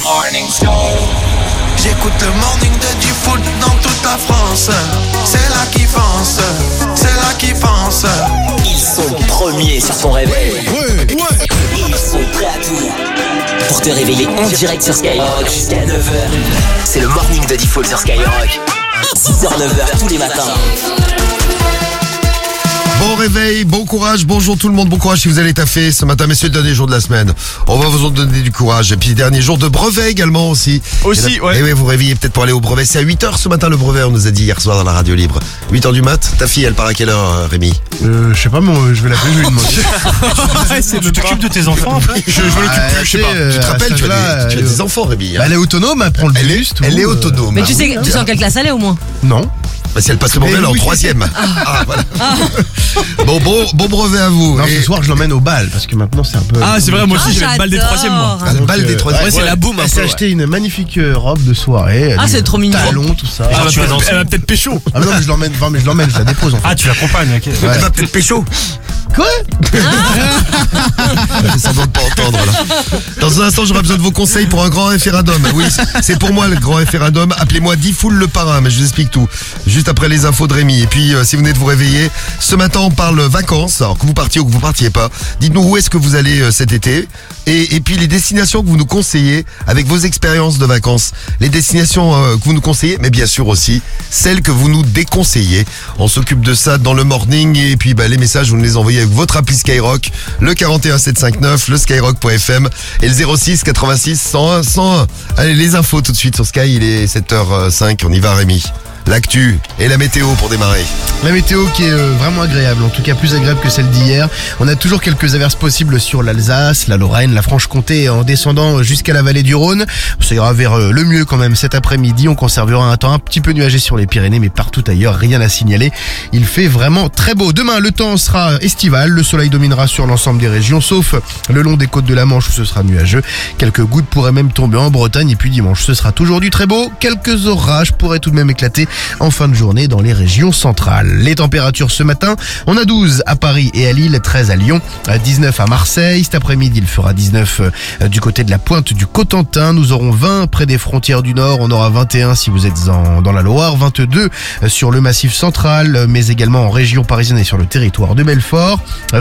morning show. J'écoute le morning de Diffoul dans toute la France. C'est là qu'ils pensent, c'est là qu'ils pensent. Ils sont premiers sur ton réveil. Ouais. Ils sont prêts à tout pour te réveiller en direct sur Skyrock jusqu'à 9h. C'est le morning de Diffoul sur Skyrock. 6h-9h tous les matins. Bon réveil, bon courage, bonjour tout le monde, bon courage si vous allez taffer. Ce matin, messieurs, le dernier jour de la semaine. On va vous en donner du courage. Et puis, dernier jour de brevet également aussi. Ouais. Et oui, vous réveillez peut-être pour aller au brevet. C'est à 8h ce matin le brevet, on nous a dit hier soir dans la radio libre. 8h du mat. Ta fille, elle part à quelle heure, Rémi? Je sais pas, moi, je vais l'appeler, je vais lui demander. Tu t'occupes de tes enfants? Je m'occupe plus, je sais pas. Tu te rappelles, tu as des enfants, Rémi. Elle est autonome, elle prend le bus. Elle est autonome. Mais tu sais en quelle classe elle est au moins? Non. Bah, si elle passe le brevet, elle est en 3e. Voilà. Bon brevet à vous. Non, ce soir, je l'emmène au bal, parce que maintenant, c'est un peu... Ah, c'est vrai, moi aussi, j'ai le bal des 3e, moi. Ah, le bal des 3e. Ouais, c'est la boum un Elle peu. s'est acheté une magnifique robe de soirée. C'est trop mignon. Talons, tout ça. Elle va peut-être pécho. Ah non, mais je l'emmène, je la dépose en fait. Ah, tu l'accompagnes, ok. Elle va peut-être pécho. Quoi? Elle fait semblant de pas entendre là. Dans un instant, j'aurai besoin de vos conseils pour un grand référendum. Oui, c'est pour moi le grand référendum. Appelez-moi Diffoul le parrain, mais je vous explique tout. Juste après les infos de Rémi. Et puis, si vous venez de vous réveiller, ce matin, on parle vacances. Alors que vous partiez ou que vous partiez pas, dites-nous où est-ce que vous allez cet été. Et puis les destinations que vous nous conseillez avec vos expériences de vacances. Les destinations que vous nous conseillez, mais bien sûr aussi celles que vous nous déconseillez. On s'occupe de ça dans le morning. Et puis les messages, vous nous les envoyez avec votre appli Skyrock, le 41 759, le skyrock.fm et le 06 86 101 101. Allez, les infos tout de suite sur Sky, il est 7h05, on y va Rémi. L'actu et la météo pour démarrer. La météo qui est vraiment agréable, en tout cas plus agréable que celle d'hier. On a toujours quelques averses possibles sur l'Alsace, la Lorraine, la Franche-Comté en descendant jusqu'à la vallée du Rhône. Ça ira vers le mieux quand même cet après-midi. On conservera un temps un petit peu nuagé sur les Pyrénées, mais partout ailleurs, rien à signaler. Il fait vraiment très beau. Demain, le temps sera estival. Le soleil dominera sur l'ensemble des régions, sauf le long des côtes de la Manche où ce sera nuageux. Quelques gouttes pourraient même tomber en Bretagne. Et puis dimanche, ce sera toujours du très beau. Quelques orages pourraient tout de même éclater en fin de journée dans les régions centrales. Les températures ce matin, on a 12 à Paris et à Lille, 13 à Lyon, 19 à Marseille. Cet après-midi, il fera 19 du côté de la pointe du Cotentin. Nous aurons 20 près des frontières du Nord. On aura 21 si vous êtes dans la Loire, 22 sur le Massif central, mais également en région parisienne et sur le territoire de Belfort.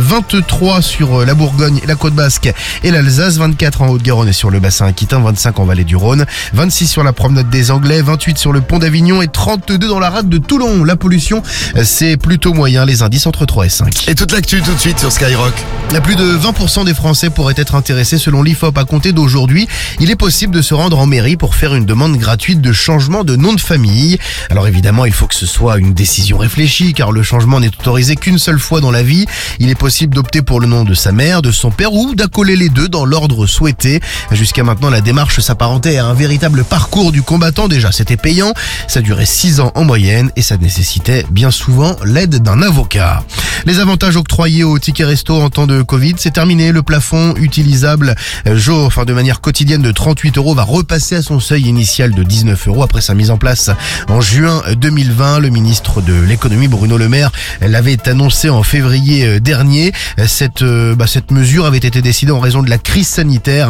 23 sur la Bourgogne et la Côte Basque et l'Alsace. 24 en Haute-Garonne et sur le bassin aquitain. 25 en vallée du Rhône. 26 sur la promenade des Anglais. 28 sur le pont d'Avignon et 32 dans la rade de Toulon. La pollution, c'est plutôt moyen, les indices entre 3 et 5. Et toute l'actu tout de suite sur Skyrock. Plus de 20% des Français pourraient être intéressés selon l'IFOP. À compter d'aujourd'hui, il est possible de se rendre en mairie pour faire une demande gratuite de changement de nom de famille. Alors évidemment, il faut que ce soit une décision réfléchie car le changement n'est autorisé qu'une seule fois dans la vie. Il est possible d'opter pour le nom de sa mère, de son père ou d'accoler les deux dans l'ordre souhaité. Jusqu'à maintenant, la démarche s'apparentait à un véritable parcours du combattant. Déjà, c'était payant. Ça durait 6 ans en moyenne et ça nécessitait bien souvent l'aide d'un avocat. Les avantages octroyés aux tickets resto en temps de Covid, c'est terminé. Le plafond utilisable de manière quotidienne de 38 € va repasser à son seuil initial de 19 € après sa mise en place en juin 2020. Le ministre de l'économie Bruno Le Maire l'avait annoncé en février dernier. Cette mesure avait été décidée en raison de la crise sanitaire.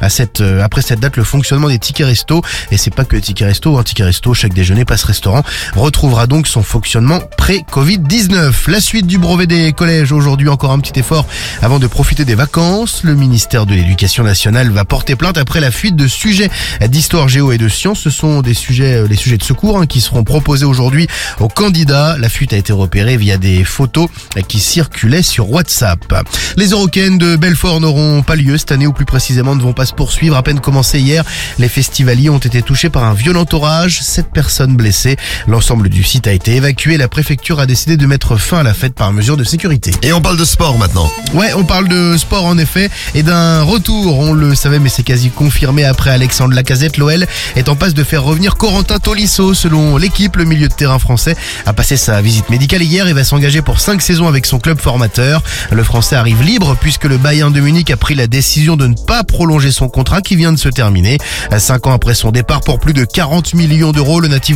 Après cette date, le fonctionnement des tickets resto, et c'est pas que les tickets resto, tickets resto, chaque déjeuner, passe restaurant, retrouvera donc son fonctionnement pré-Covid-19. La suite du brevet des collèges, aujourd'hui encore un petit effort avant de profiter des vacances. Le ministère de l'Éducation nationale va porter plainte après la fuite de sujets d'histoire, géo et de sciences. Ce sont les sujets de secours qui seront proposés aujourd'hui aux candidats. La fuite a été repérée via des photos qui circulaient sur WhatsApp. Les Eurocaines de Belfort n'auront pas lieu cette année, ou plus précisément ne vont pas se poursuivre. À peine commencé hier, les festivaliers ont été touchés par un violent orage. 7 personnes blessées. L'ensemble du site a été évacué. La préfecture a décidé de mettre fin à la fête par mesure de sécurité. Et on parle de sport maintenant. Ouais, on parle de sport en effet et d'un retour. On le savait, mais c'est quasi confirmé après Alexandre Lacazette. L'OL est en passe de faire revenir Corentin Tolisso. Selon l'équipe, le milieu de terrain français a passé sa visite médicale hier et va s'engager pour 5 saisons avec son club formateur. Le Français arrive libre puisque le Bayern de Munich a pris la décision de ne pas prolonger son contrat qui vient de se terminer. 5 ans après son départ pour plus de 40 millions d'euros, le natif de Tara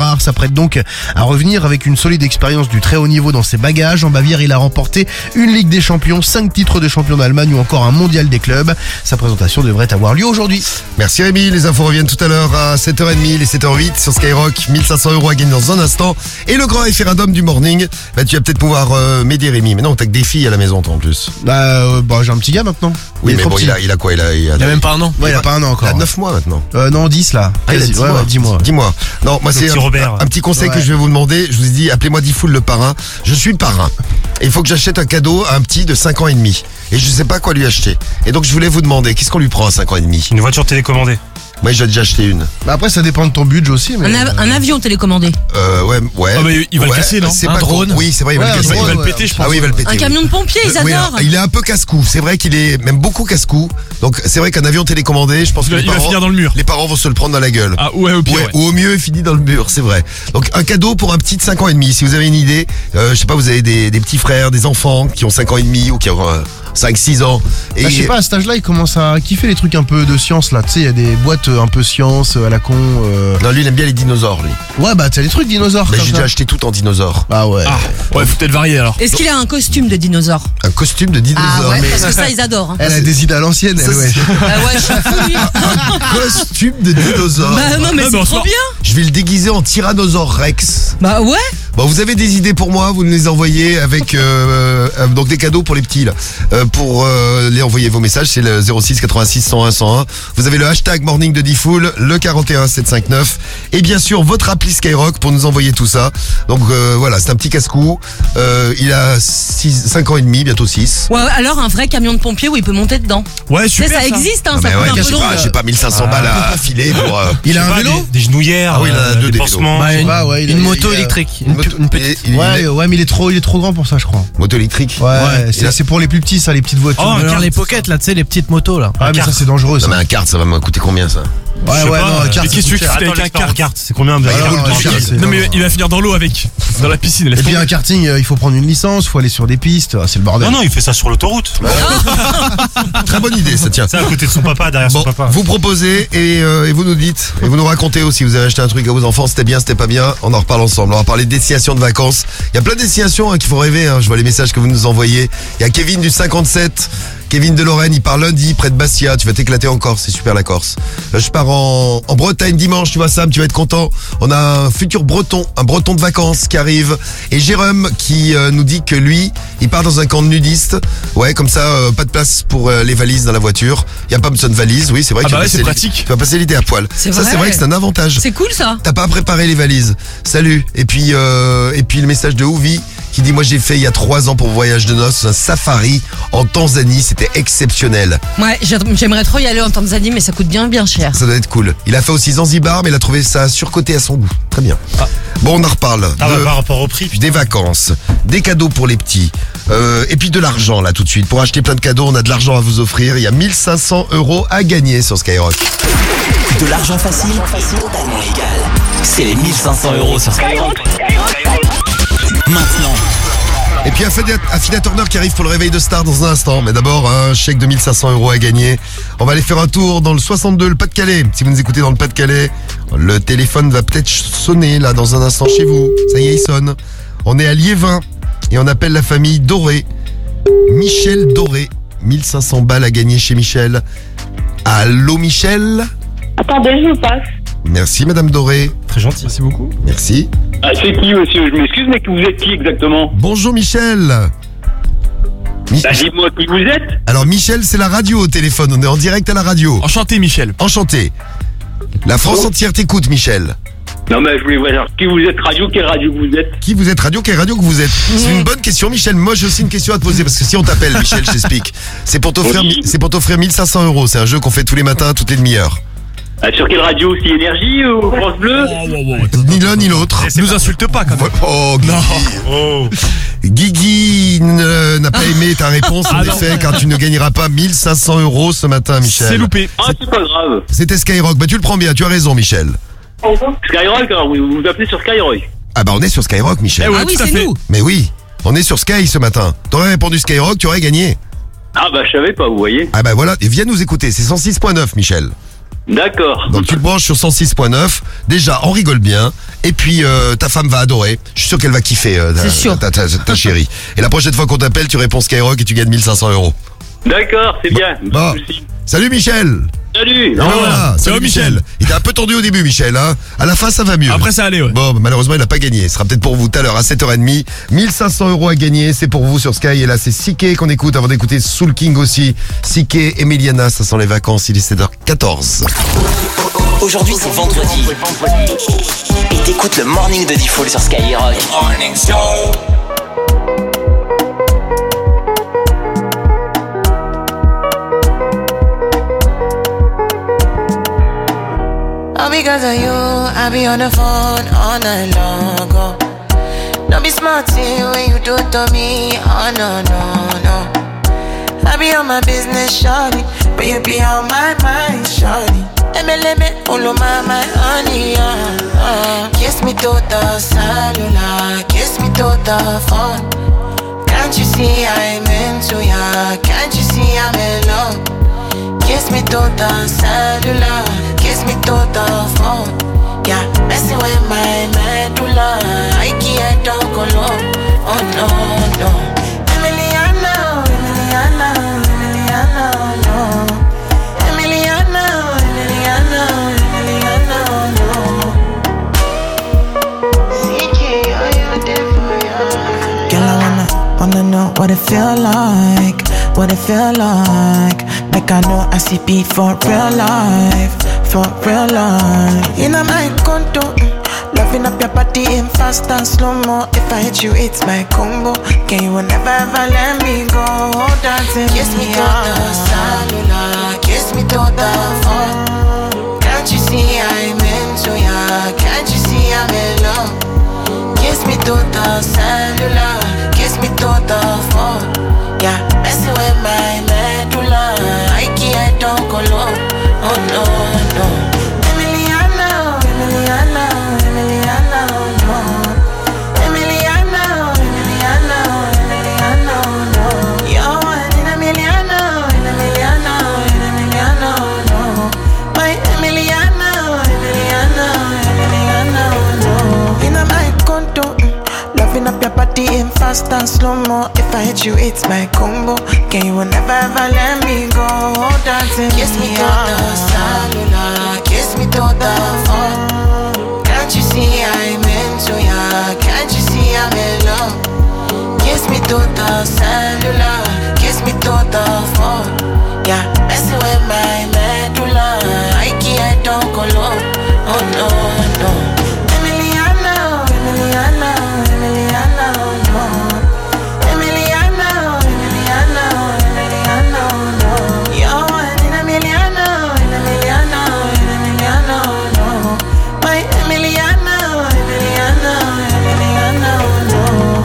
Neymar s'apprête donc à revenir avec une solide expérience du très haut niveau dans ses bagages. En Bavière, il a remporté une Ligue des Champions, 5 titres de champion d'Allemagne ou encore un mondial des clubs. Sa présentation devrait avoir lieu aujourd'hui. Merci Rémi, les infos reviennent tout à l'heure à 7h30, les 7h08 sur Skyrock. 1500 € à gagner dans un instant. Et le grand référendum du morning, tu vas peut-être pouvoir m'aider Rémi. Mais non, t'as que des filles à la maison toi en plus. J'ai un petit gars maintenant. Oui, Il est mais trop bon, petit. il a quoi? Il a même pas un an. Ouais, il a pas un an Il encore. a 9 mois maintenant. Non, 10 là. Ah, il a 10 mois. 10 mois. Non, moi c'est petit Robert. un petit conseil que Ouais. je vais vous demander. Je vous ai dit, appelez-moi Diffoul le parrain. Je suis le parrain. Et il faut que j'achète un cadeau à un petit de 5 ans et demi. Et je sais pas quoi lui acheter. Et donc je voulais vous demander, qu'est-ce qu'on lui prend à 5 ans et demi? Une voiture télécommandée. Moi j'ai déjà acheté une. Bah après, ça dépend de ton budget aussi. Mais... Un avion télécommandé. Ouais. Ah, mais il va le casser, non? C'est Un pas drone. Oui, c'est vrai, il va Ouais, le un casser. drone, Il va le ouais. péter, je pense. Ah oui, il va le péter. Un camion de pompiers, ils Oui, adorent. il est un peu casse-cou. C'est vrai qu'il est même beaucoup casse-cou. Donc c'est vrai qu'un avion télécommandé, je pense que Il va finir dans le mur. les parents vont se le prendre dans la gueule. Ah ouais, au pire. Ouais, Ouais. ou au mieux, il finit dans le mur, c'est vrai. Donc un cadeau pour un petit de 5 ans et demi. Si vous avez une idée, je sais pas, vous avez des petits frères, des enfants qui ont 5 ans et demi ou qui ont 5-6 ans. Et je sais pas, à cet âge-là, il commence à kiffer les trucs un peu de science là. Tu sais, il y a des boîtes un peu science à la con. Non, lui, il aime bien les dinosaures, lui. Ouais, bah t'as les trucs dinosaures. Mais comme j'ai ça. déjà acheté tout en dinosaure. Ah ouais. Ah, ouais, faut peut-être varier alors. Est-ce qu'il a un costume de dinosaure? Un costume de Ah dinosaure. ouais, mais parce que ça, ils adorent. hein. Elle a des idées à l'ancienne, Ça, elle, ouais. c'est- Ah ouais, je suis fou, lui. costume de dinosaure. Bah non, mais Ouais, c'est mais en trop soi- bien. Je vais le déguiser en Tyrannosaure Rex. Bah ouais. Bon, vous avez des idées pour moi, vous me les envoyez avec donc des cadeaux pour les petits là. Pour les envoyer vos messages, c'est le 06 86 101 101. Vous avez le hashtag morning de Diffoul, le 41 759 et bien sûr votre appli Skyrock pour nous envoyer tout ça. Donc voilà, c'est un petit casse-cou. Il a 5 ans et demi, bientôt 6. Ouais, alors un vrai camion de pompier où il peut monter dedans. Ouais, Tu sais, super. ça existe, hein, Ah, ça mais coûte ouais, un peu j'ai pas drôle. 1500 balles à filer pour. Il a un vélo Des genouillères. Ah oui, il en a deux, des des pansements. Bah, ouais, il a- Une il moto a- électrique. Une petite. Ouais, mais il est trop grand pour ça, je crois. Moto électrique. Ouais, il a- c'est pour les plus petits, ça, les petites voitures. Oh, un Alors kart. les pockets là, tu sais, les petites motos là. Ah, mais ça, c'est dangereux, ça. Non mais un kart, ça va me coûter combien ça? Ouais, Je sais ouais, pas, non, un kart, mais qu'est-ce que tu c'est fais cher. avec un kart? C'est combien de Alors, Non, mais il va finir dans l'eau avec. Dans la piscine. Et laisse puis tomber. un karting, il faut prendre une licence, faut aller sur des pistes, c'est le bordel. Non, il fait ça sur l'autoroute. Très bonne idée, ça tient. C'est à côté de son papa, derrière Bon, son papa. vous proposez et vous nous dites et vous nous racontez aussi. Vous avez acheté un truc à vos enfants, c'était bien, c'était pas bien. On en reparle ensemble. On va parler de destinations de vacances. Il y a plein de destinations qu'il faut rêver. Je vois les messages que vous nous envoyez. Il y a Kevin du 57. Kevin de Lorraine, il part lundi près de Bastia. Tu vas t'éclater en Corse, c'est super la Corse. Je pars en Bretagne dimanche, tu vois Sam, tu vas être content. On a un futur breton, un breton de vacances qui arrive. Et Jérôme qui nous dit que lui, il part dans un camp de nudistes. Ouais, comme ça, pas de place pour les valises dans la voiture. Il y a pas besoin de valise, oui, c'est vrai. Ah que tu bah vas ouais, c'est passer pratique. Tu vas passer l'été à poil. C'est Ça, vrai. c'est vrai que c'est un avantage. C'est cool, ça. T'as pas préparé les valises. Salut. Et puis le message de Ouvi qui dit moi j'ai fait il y a 3 ans pour voyage de noces un safari en Tanzanie, c'était exceptionnel. Ouais, j'aimerais trop y aller en Tanzanie, mais ça coûte bien cher. Ça doit être cool. Il a fait aussi Zanzibar mais il a trouvé ça surcoté à son goût. Très bien. Bon, on en reparle. Ah, bah, par rapport au prix, putain. Des vacances, des cadeaux pour les petits, et puis de l'argent là tout de suite. Pour acheter plein de cadeaux, on a de l'argent à vous offrir. Il y a 1500 € à gagner sur Skyrock. De l'argent facile, totalement légal. C'est les 1500 € sur Skyrock. Maintenant. Et puis Affida Turner qui arrive pour le réveil de Star dans un instant. Mais d'abord, un chèque de 1500 € à gagner. On va aller faire un tour dans le 62, le Pas-de-Calais. Si vous nous écoutez dans le Pas-de-Calais, le téléphone va peut-être sonner là dans un instant chez vous. Ça y est, il sonne. On est à Liévin et on appelle la famille Doré. Michel Doré. 1500 balles à gagner chez Michel. Allô Michel? Attendez, je vous passe. Merci Madame Doré. Très gentil. Merci beaucoup. Merci. Ah, c'est qui, monsieur? Je m'excuse, mais vous êtes qui exactement? Bonjour Michel. Bah, dites-moi qui vous êtes. Alors Michel, c'est la radio au téléphone. On est en direct à la radio. Enchanté, Michel. Enchanté. La France entière t'écoute, Michel. Non, mais je voulais voir qui vous êtes, radio, quelle radio vous êtes? Qui vous êtes, radio? Quelle radio que vous êtes? C'est une bonne question, Michel. Moi, j'ai aussi une question à te poser parce que si on t'appelle, Michel, je t'explique. C'est pour t'offrir, Oui. c'est pour t'offrir 1500 €. C'est un jeu qu'on fait tous les matins, toutes les demi-heures. Ah, sur quelle radio? Si Énergie ou France Bleu? Ni l'un ni l'autre. Nous insulte pas quand même. Oh, Guigui n'a pas aimé ta réponse, en Ah non. effet, car tu ne gagneras pas 1500 € ce matin, Michel. C'est loupé. Ah, c'est pas grave. C'était Skyrock. Bah, tu le prends bien, tu as raison, Michel. Skyrock, alors vous appelez sur Skyrock. Ah bah, on est sur Skyrock, Michel. Eh ouais, Ah oui, tout à c'est fait. nous. Mais oui, on est sur Sky ce matin. T'aurais répondu Skyrock, tu aurais gagné. Ah, bah, je savais pas, vous voyez. Ah bah voilà, et viens nous écouter, c'est 106.9, Michel. D'accord. Donc tu le branches sur 106.9. Déjà, on rigole bien. Et puis ta femme va adorer. Je suis sûr qu'elle va kiffer C'est sûr. ta chérie. Et la prochaine fois qu'on t'appelle, tu réponds Skyrock et tu gagnes 1500 €. D'accord, c'est bien. Bon. Pas de souci. Salut Michel. Salut. Et ben voilà, salut Michel. Il était un peu tendu au début Michel, hein. À la fin ça va mieux. Après ça allait, ouais. Bon, malheureusement il n'a pas gagné. Ce sera peut-être pour vous tout à l'heure à 7h30. 1500 € à gagner, c'est pour vous sur Sky. Et là c'est Siké qu'on écoute avant d'écouter Soul King aussi. Siké, Emiliana, ça sent les vacances, il est 7h14. Aujourd'hui c'est vendredi. Et t'écoutes le morning de Diffoul sur Skyrock. Morning Show. All because of you, I be on the phone all night long. Oh. Don't be smarty when you do it to me. Oh no, no, no. I be on my business, shawty, but you be on my mind, shawty. MLM, all of my honey, Kiss me to the cellular, kiss me to the phone. Can't you see I'm into ya? Can't you see I'm in love? Kiss me to the cellular, kiss me to the phone. Yeah, messing with my medulla. I can't talk alone. Oh no, no. Emiliana, Emiliana, Emiliana, no. Emiliana, Emiliana, Emiliana, no. CJ, are you there for ya? Girl, I wanna know what it feel like. What it feel like. Like I know I see beat for real life. For real life. In my condo, loving up your body in fast and slow-mo. If I hit you, it's my combo. Can you never ever let me go? Dancing kiss me to the cellular, kiss me to the phone. Can't you see I'm into ya? Can't you see I'm in love? Kiss me to the cellular, kiss me to the phone. Yeah, messing with my medulla. I can't talk alone. Oh no, no. Emiliana, Emiliana, Emiliana, no. Emiliana, Emiliana, Emiliana, no. You're one in Emiliana, Emiliana, Emiliana, no. My Emiliana, Emiliana, Emiliana, no. In my condo, loving up your body in fast and slow-mo. If I hit you, it's my combo. Can you never ever let me go? Dancing kiss me to the cellular, kiss me to the phone. Can't you see I'm into ya? Can't you see I'm in love? Kiss me to the cellular, kiss me to the phone. Yeah, messing with my medulla. I can't talk alone. Oh no, no. Emiliana, Emiliana, Emiliana, no. Emiliana, Emiliana, Emiliana, no. You're one in Emiliana, Emiliana, Emiliana, no. My Emiliana, Emiliana, Emiliana, no.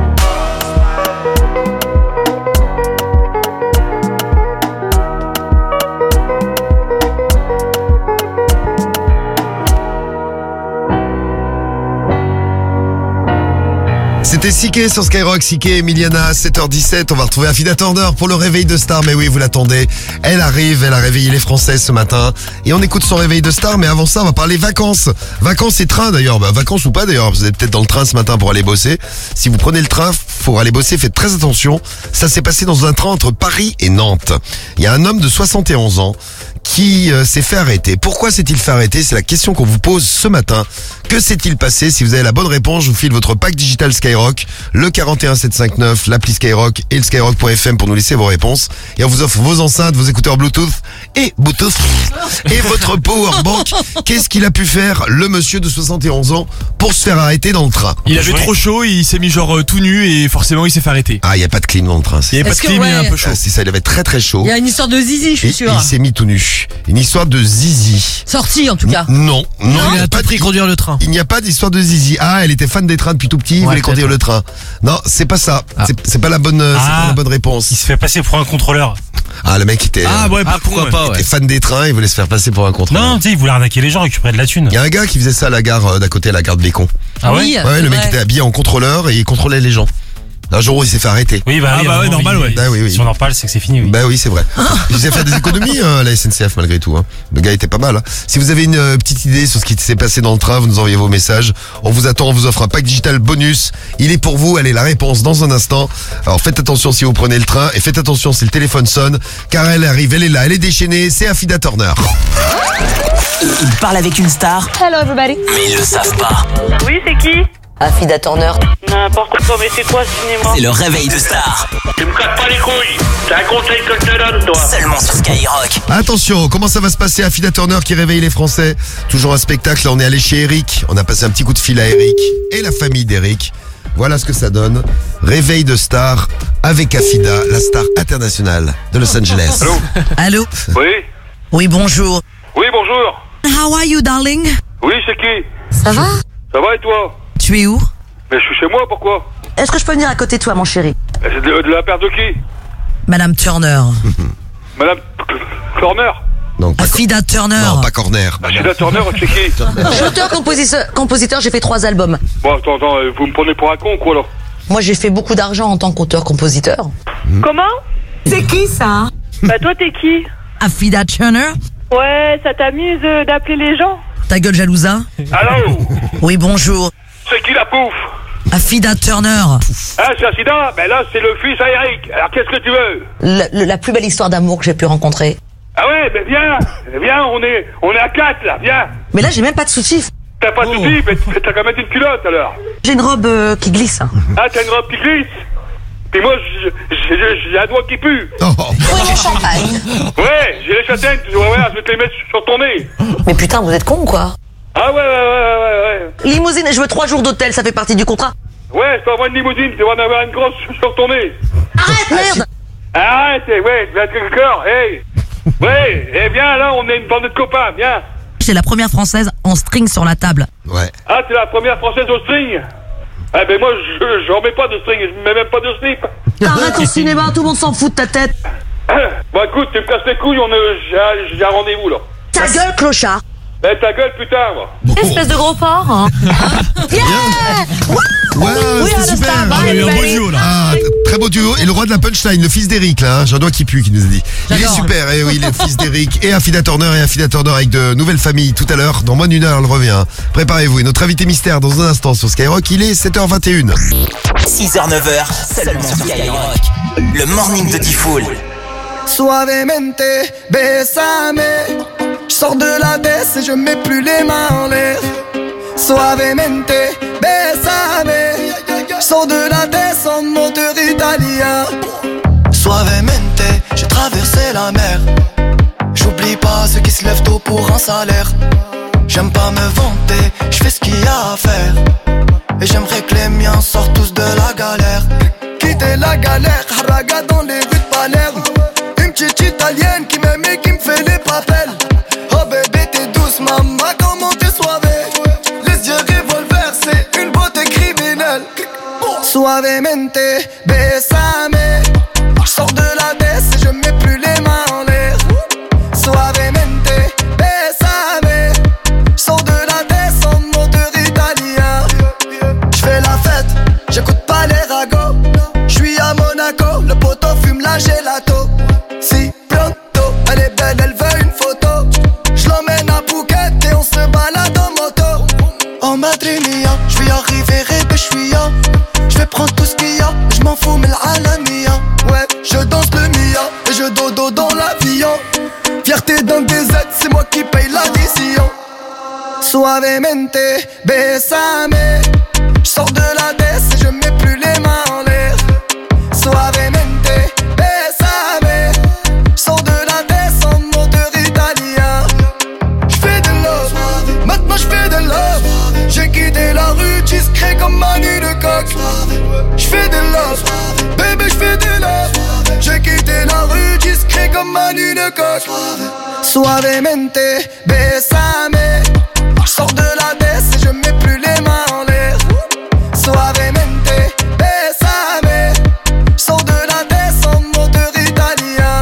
C'était Siké sur Skyrock, Siké, Emiliana, 7h17. On va retrouver Afida Turner pour le réveil de star. Mais oui, vous l'attendez. Elle arrive, elle a réveillé les Françaises ce matin. Et on écoute son réveil de star. Mais avant ça, on va parler vacances. Vacances et train d'ailleurs. Bah, vacances ou pas d'ailleurs. Vous êtes peut-être dans le train ce matin pour aller bosser. Si vous prenez le train pour aller bosser, faites très attention. Ça s'est passé dans un train entre Paris et Nantes. Il y a un homme de 71 ans qui s'est fait arrêter. Pourquoi s'est-il fait arrêter? C'est la question qu'on vous pose ce matin. Que s'est-il passé? Si vous avez la bonne réponse, je vous file votre pack digital Skyrock, le 41759, l'appli Skyrock et le skyrock.fm pour nous laisser vos réponses. Et on vous offre vos enceintes, vos écouteurs Bluetooth et votre powerbank. Qu'est-ce qu'il a pu faire, le monsieur de 71 ans, pour se faire arrêter dans le train? Il avait trop chaud, il s'est mis genre tout nu et forcément il s'est fait arrêter. Ah, il n'y a pas de clim dans le train. Il n'y avait pas de clim, il est un peu chaud. Ah, c'est ça, il avait très très chaud. Il y a une histoire de zizi, je suis sûr. Il s'est mis tout nu. Une histoire de zizi. Sorti en tout cas. Non, Il a pas pris conduire le train. Il n'y a pas d'histoire de zizi. Ah, elle était fan des trains depuis tout petit, il voulait conduire le train. Non, c'est pas ça. C'est pas la bonne, c'est pas la bonne réponse. Il se fait passer pour un contrôleur. Ah, le mec était, pourquoi pas, était fan des trains, il voulait se faire passer pour un contrôleur. Non, tu sais, il voulait arnaquer les gens, récupérer de la thune. Il y a un gars qui faisait ça à la gare d'à côté, à la gare de Bécon. Ah ouais? Oui, Ouais, le mec vrai. était habillé en contrôleur et il contrôlait les gens. Un jour où il s'est fait arrêter. Oui, bah, Ah oui, bah à un ouais, moment, normal, ouais. Ah oui. Si on en parle, c'est que c'est fini, oui. Bah oui, c'est vrai. Ils ont fait des économies, la SNCF, malgré tout. Hein. Le gars était pas mal. Hein. Si vous avez une petite idée sur ce qui s'est passé dans le train, vous nous envoyez vos messages. On vous attend, on vous offre un pack digital bonus. Il est pour vous. Allez, la réponse dans un instant. Alors faites attention si vous prenez le train et faites attention si le téléphone sonne, car elle arrive, elle est là, elle est déchaînée. C'est Affida Turner. Il parle avec une star, Hello everybody. mais ils le savent pas. Oui, c'est qui? Affida Turner. N'importe quoi, mais c'est quoi ce cinéma? C'est le réveil de star. Tu me casses pas les couilles. C'est un conseil que je te donne, toi. Seulement sur Skyrock. Attention, comment ça va se passer? Affida Turner qui réveille les Français. Toujours un spectacle, là on est allé chez Eric. On a passé un petit coup de fil à Eric et la famille d'Eric. Voilà ce que ça donne. Réveil de star avec Affida, la star internationale de Los Angeles. Allô? Allô? Oui? Oui, bonjour. Oui, bonjour. How are you, darling? Oui, c'est qui? Ça va? Ça va et toi? Tu es où? Mais je suis chez moi, pourquoi? Est-ce que je peux venir à côté de toi, mon chéri? C'est de la part de qui? Madame Turner. Madame Corner? Non, pas, Affida Turner. non, pas corner. Affida Turner, c'est qui? Je suis auteur-compositeur, j'ai fait 3 albums. Bon, attends, vous me prenez pour un con, quoi, là? Moi, j'ai fait beaucoup d'argent en tant qu'auteur-compositeur. Comment? C'est qui, ça? Bah, toi, t'es qui? Affida Turner? Ouais, ça t'amuse d'appeler les gens? Ta gueule jalousa? Allô? Oui, bonjour. C'est qui la pouffe? Affida Turner. Ah, c'est Affida? Ben là, c'est le fils à Eric. Alors, qu'est-ce que tu veux? La plus belle histoire d'amour que j'ai pu rencontrer. Ah ouais, ben viens, on est à 4, là, viens. Mais là, j'ai même pas de soutif. T'as pas de soucis, mais t'as qu'à mettre une culotte, alors. J'ai une robe qui glisse. Ah, t'as une robe qui glisse? Puis moi, j'ai un doigt qui pue. Oh, Oui, le champagne. Ouais, j'ai les châtaignes, je vais te les mettre sur ton nez. Mais putain, vous êtes con, quoi. Ah ouais. Limousine, je veux 3 jours d'hôtel, ça fait partie du contrat. Ouais, je t'envoie une limousine, tu vas en avoir une grosse sur ton nez. Arrête, merde. Arrête, ouais, tu vas être cœur, hey. Ouais, viens, là, on est une bande de copains, viens. C'est la première française en string sur la table. ouais. Ah, t'es la première française au string? Ah ben moi, j'en mets pas de string, je mets même pas de slip. Arrête au cinéma, tout le monde s'en fout de ta tête. Bon écoute, tu me casses les couilles, j'ai un rendez-vous, là. Ta gueule, clochard. Ben ta gueule, putain, moi. Espèce de gros porc. Hein. Ouais, c'était super. Ah, il y a eu un beau duo, là. Ah, très beau duo. Et le roi de la punchline, le fils d'Eric, là, j'ai un doigt qui pue, qui nous a dit. Il est super, et oui, le fils d'Eric et Affida Turner avec de nouvelles familles tout à l'heure. Dans moins d'une heure, elle revient. Préparez-vous. Et notre invité mystère dans un instant sur Skyrock, il est 7h21. 6h, 9h, seulement sur Skyrock. Le morning de Diffoul. Suavemente, besame. Je sors de la baisse et je mets plus les mains en l'air. Suavemente, besame. Je sors de la baisse en moteur italien. Suavemente, j'ai traversé la mer. J'oublie pas ceux qui se lèvent tôt pour un salaire. J'aime pas me vanter, je fais ce qu'il y a à faire. Et j'aimerais que les miens sortent tous de la galère. Quitter la galère, haraga dans les rues de Palerme. Une petite italienne qui m'aime et qui me fait les papels. Oh bébé t'es douce maman, comment t'es soivée. Les yeux revolver, c'est une beauté criminelle. Suavemente, besame. J'sors de la baisse et je mets plus les mains en l'air. Suavemente, besame. J'sors de la baisse en moteur italien. J'fais la fête, j'écoute pas les ragots. J'suis à Monaco, le poteau fume la gelato. Si pronto, elle est belle, elle veut une photo. J'l'emmène à Phuket et on se balade en moto. En Madrid mia, j'vais arriver et j'suis ya. J'vais prendre tout ce qu'il y a, j'm'en fous mais l'Alamia. Ouais, je danse le Mia et je dodo dans l'avion. Fierté d'un DZ, c'est moi qui paye l'addition. Suavemente, besame. J'sors de la baisse et je mets plus les mains en l'air. Suavemente, besame. J'sors de la baisse en moteur italien. J'fais de love, maintenant j'fais de love. J'ai quitté la rue discret comme Manu de Coq. J'fais de love, bébé j'fais de love. J'ai quitté la rue discret comme Manu de Coq. Suavemente, besame. J'sors de la baisse et je mets plus les mains en l'air. Suavemente, besame. J'sors de la baisse en moteur italien.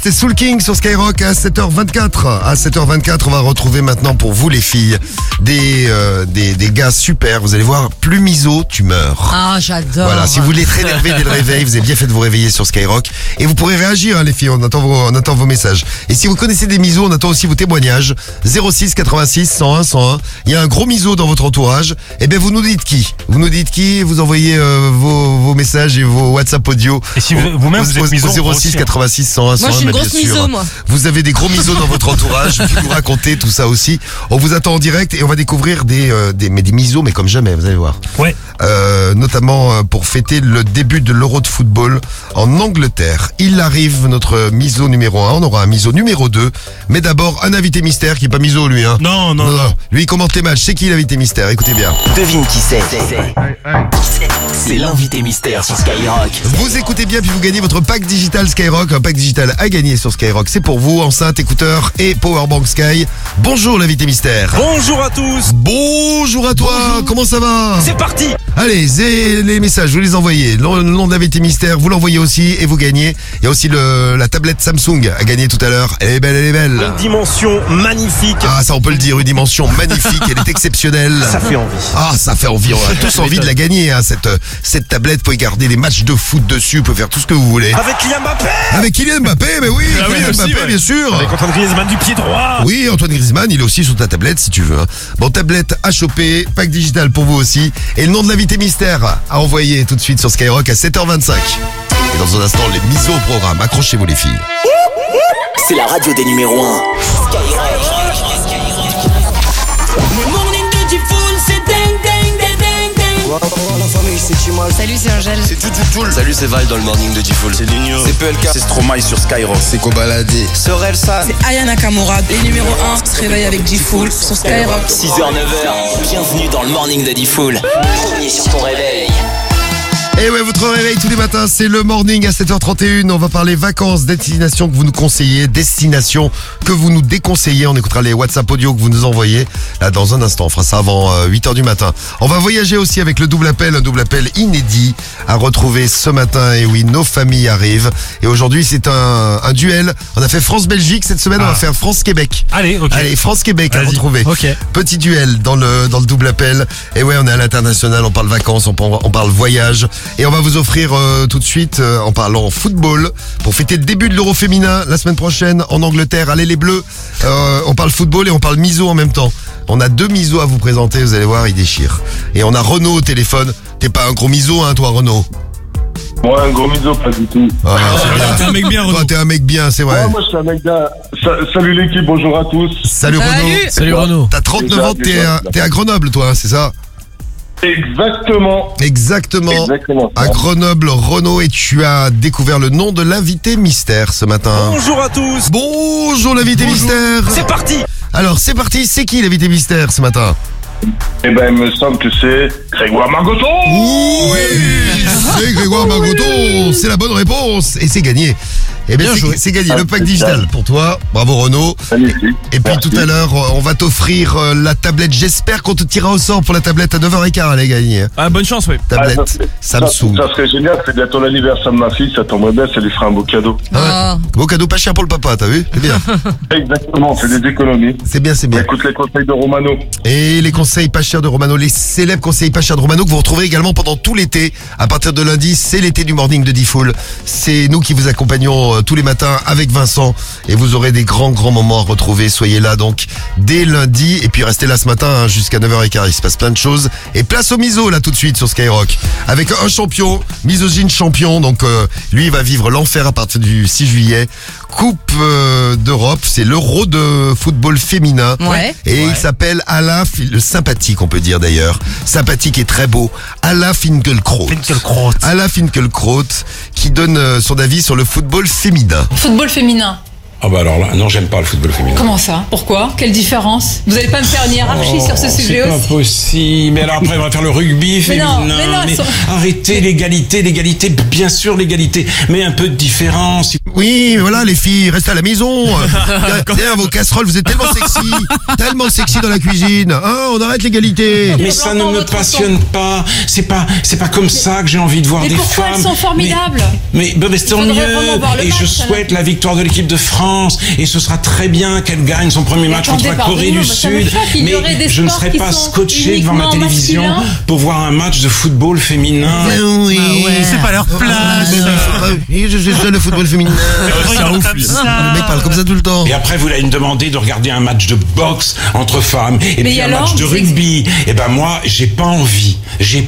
C'était Soul King sur Skyrock à 7h24. À 7h24, on va retrouver maintenant pour vous les filles des gars super. Vous allez voir, plus miso, tu meurs. Ah, j'adore. Voilà, si vous voulez être énervé dès le réveil, vous avez bien fait de vous réveiller sur Skyrock. Et vous pourrez réagir, hein, les filles, on attend vos messages. Et si vous connaissez des misos, on attend aussi vos témoignages. 06 86 101 101. Il y a un gros miso dans votre entourage. Eh bien, vous nous dites qui. Vous nous dites qui, vous envoyez vos messages et vos WhatsApp audio. Et si vous-même vous êtes miso, au 06 86 101 101. Moi, je suis une bien grosse sûr. miso, moi. Vous avez des gros misos dans votre entourage. Vous nous racontez tout ça aussi. On vous attend en direct et on va découvrir des misos, mais comme jamais, vous allez voir. Ouais. Notamment pour fêter le début de l'Euro de football en Angleterre. Il arrive notre miso numéro 1, on aura un miso numéro 2, mais d'abord un invité mystère qui est pas miso lui. Hein. Non. Lui il commente les matchs, c'est qui l'invité mystère? Écoutez bien. Devine qui c'est. C'est l'invité mystère sur Skyrock. Vous écoutez bien puis vous gagnez votre pack digital Skyrock, un pack digital à gagner sur Skyrock. C'est pour vous, enceinte, écouteurs et Powerbank Sky. Bonjour l'invité mystère. Bonjour à tous. Bonjour à toi, comment ça va? C'est parti. Allez, les messages, vous les envoyez. Le nom de l'invité mystère, vous l'envoyez aussi et vous gagnez. Il y a aussi la tablette Samsung à gagner tout à l'heure. Elle est belle, elle est belle. Une dimension magnifique. Ah, ça on peut le dire, une dimension magnifique, elle est exceptionnelle. Ça fait envie. Ah, ça fait envie, on a tous envie de la gagner, hein, cette tablette. Vous pouvez garder des matchs de foot dessus, vous pouvez faire tout ce que vous voulez. Avec Kylian Mbappé. Avec Kylian Mbappé, mais oui, Ah oui, Kylian aussi, Mbappé, ouais. bien sûr. Avec Antoine Griezmann du pied droit. Oui, Antoine Griezmann, il est aussi sur ta tablette si tu veux. Hein. Bon, tablette à choper, pack digital pour vous aussi. Et le nom de l'invité mystère à envoyer tout de suite sur Skyrock à 7h25. Et dans un instant, les misos au programme. Accrochez-vous les filles. C'est la radio des numéros 1. Skyrock. Salut, c'est Angèle. C'est tout. Salut, c'est Val dans le morning de Diffoul. C'est Ligno. C'est PLK. C'est Stromae sur Skyrock. C'est Kobalade. C'est Orelsan. C'est Aya Nakamura. Les numéros 1 se réveillent avec G-Full sur Skyrock. 6h, 9h. Bienvenue dans le morning de Diffoul. Premier sur ton réveil. Et ouais, votre réveil tous les matins, c'est le morning à 7h31. On va parler vacances, destinations que vous nous conseillez, destinations que vous nous déconseillez. On écoutera les WhatsApp audio que vous nous envoyez. Là, dans un instant, on fera ça avant 8h du matin. On va voyager aussi avec le double appel, un double appel inédit à retrouver ce matin. Et oui, nos familles arrivent. Et aujourd'hui, c'est un duel. On a fait France-Belgique. Cette semaine, on va faire France-Québec. Allez, ok. Allez, France-Québec à Vas-y. retrouver. Ok. Petit duel dans le double appel. Et ouais, on est à l'international, on parle vacances, on parle voyage. Et on va vous offrir tout de suite, en parlant football, pour fêter le début de l'Euro féminin la semaine prochaine en Angleterre. Allez les Bleus, on parle football et on parle miso en même temps. On a 2 misos à vous présenter, vous allez voir, ils déchirent. Et on a Renaud au téléphone. T'es pas un gros miso, hein, toi, Renaud? Moi, un gros miso, pas du tout. Ah, c'est bien. T'es un mec bien, Toi, Renaud. t'es un mec bien, c'est vrai. Ouais, moi, je suis un mec bien. Salut l'équipe, bonjour à tous. Salut Renaud. Salut Renaud. T'as 39 ans, t'es à Grenoble, toi, hein, c'est ça? Exactement. Exactement. À Grenoble, Renaud, et tu as découvert le nom de l'invité mystère ce matin. Bonjour à tous. Bonjour l'invité mystère. C'est parti. Alors c'est parti, c'est qui l'invité mystère ce matin? Eh ben, il me semble que c'est Grégoire Margoton. Oui, c'est Grégoire Margoton, c'est la bonne réponse et c'est gagné. Eh bien, c'est gagné, le pack digital pour toi. Bravo Renaud. Et puis tout à l'heure, on va t'offrir la tablette. J'espère qu'on te tirera au sort pour la tablette à 9h15, les gagner. Ah, bonne chance, oui. Tablette Samsung. Ça serait génial, c'est bientôt l'anniversaire de ma fille, ça tomberait bien, ça lui fera un beau cadeau. Ah ouais. Beau cadeau, pas cher pour le papa, t'as vu? C'est bien. Exactement, on fait des économies. C'est bien, c'est bien. Écoute les conseils de Romano. Et les conseils pas chers de Romano, les célèbres conseils pas chers de Romano que vous retrouverez également pendant tout l'été. À partir de lundi, c'est l'été du morning de Diffoul. C'est nous qui vous accompagnons tous les matins avec Vincent et vous aurez des grands moments à retrouver. Soyez là donc dès lundi et puis restez là ce matin hein, jusqu'à 9h15. Il se passe plein de choses. Et place au miso là tout de suite sur Skyrock avec un champion, Misogyne champion. Donc lui il va vivre l'enfer à partir du 6 juillet. Coupe d'Europe, c'est l'Euro de football féminin. Ouais. Et il s'appelle Alain, le sympathique on peut dire d'ailleurs. Sympathique et très beau. Alain Finkielkraut. Alain Finkielkraut qui donne son avis sur le football féminin. Football féminin. Ah bah alors là, non, j'aime pas le football féminin. Comment ça? Pourquoi? Quelle différence? Vous allez pas me faire une hiérarchie sur ce sujet aussi? C'est pas possible. Mais alors après, on va faire le rugby féminin. Mais arrêtez l'égalité, bien sûr l'égalité, mais un peu de différence. Oui, voilà les filles, restez à la maison. Derrière vos casseroles, vous êtes tellement sexy dans la cuisine. Hein, on arrête l'égalité. Mais ça ne me passionne pas. C'est pas comme ça que j'ai envie de voir des femmes. Mais pourquoi elles sont formidables? Mais tant mieux. Et je souhaite la victoire de l'équipe de France. Et ce sera très bien qu'elle gagne son premier match contre la Corée du Sud. Mais je ne serai pas scotché devant ma télévision pour voir un match de football féminin. Oui, c'est pas leur place. Je le football féminin. Ça ouf. Le mec parle comme ça tout le temps. Et après, vous allez me demander de regarder un match de boxe entre femmes et puis un match de rugby. Et ben moi, j'ai pas envie. C'est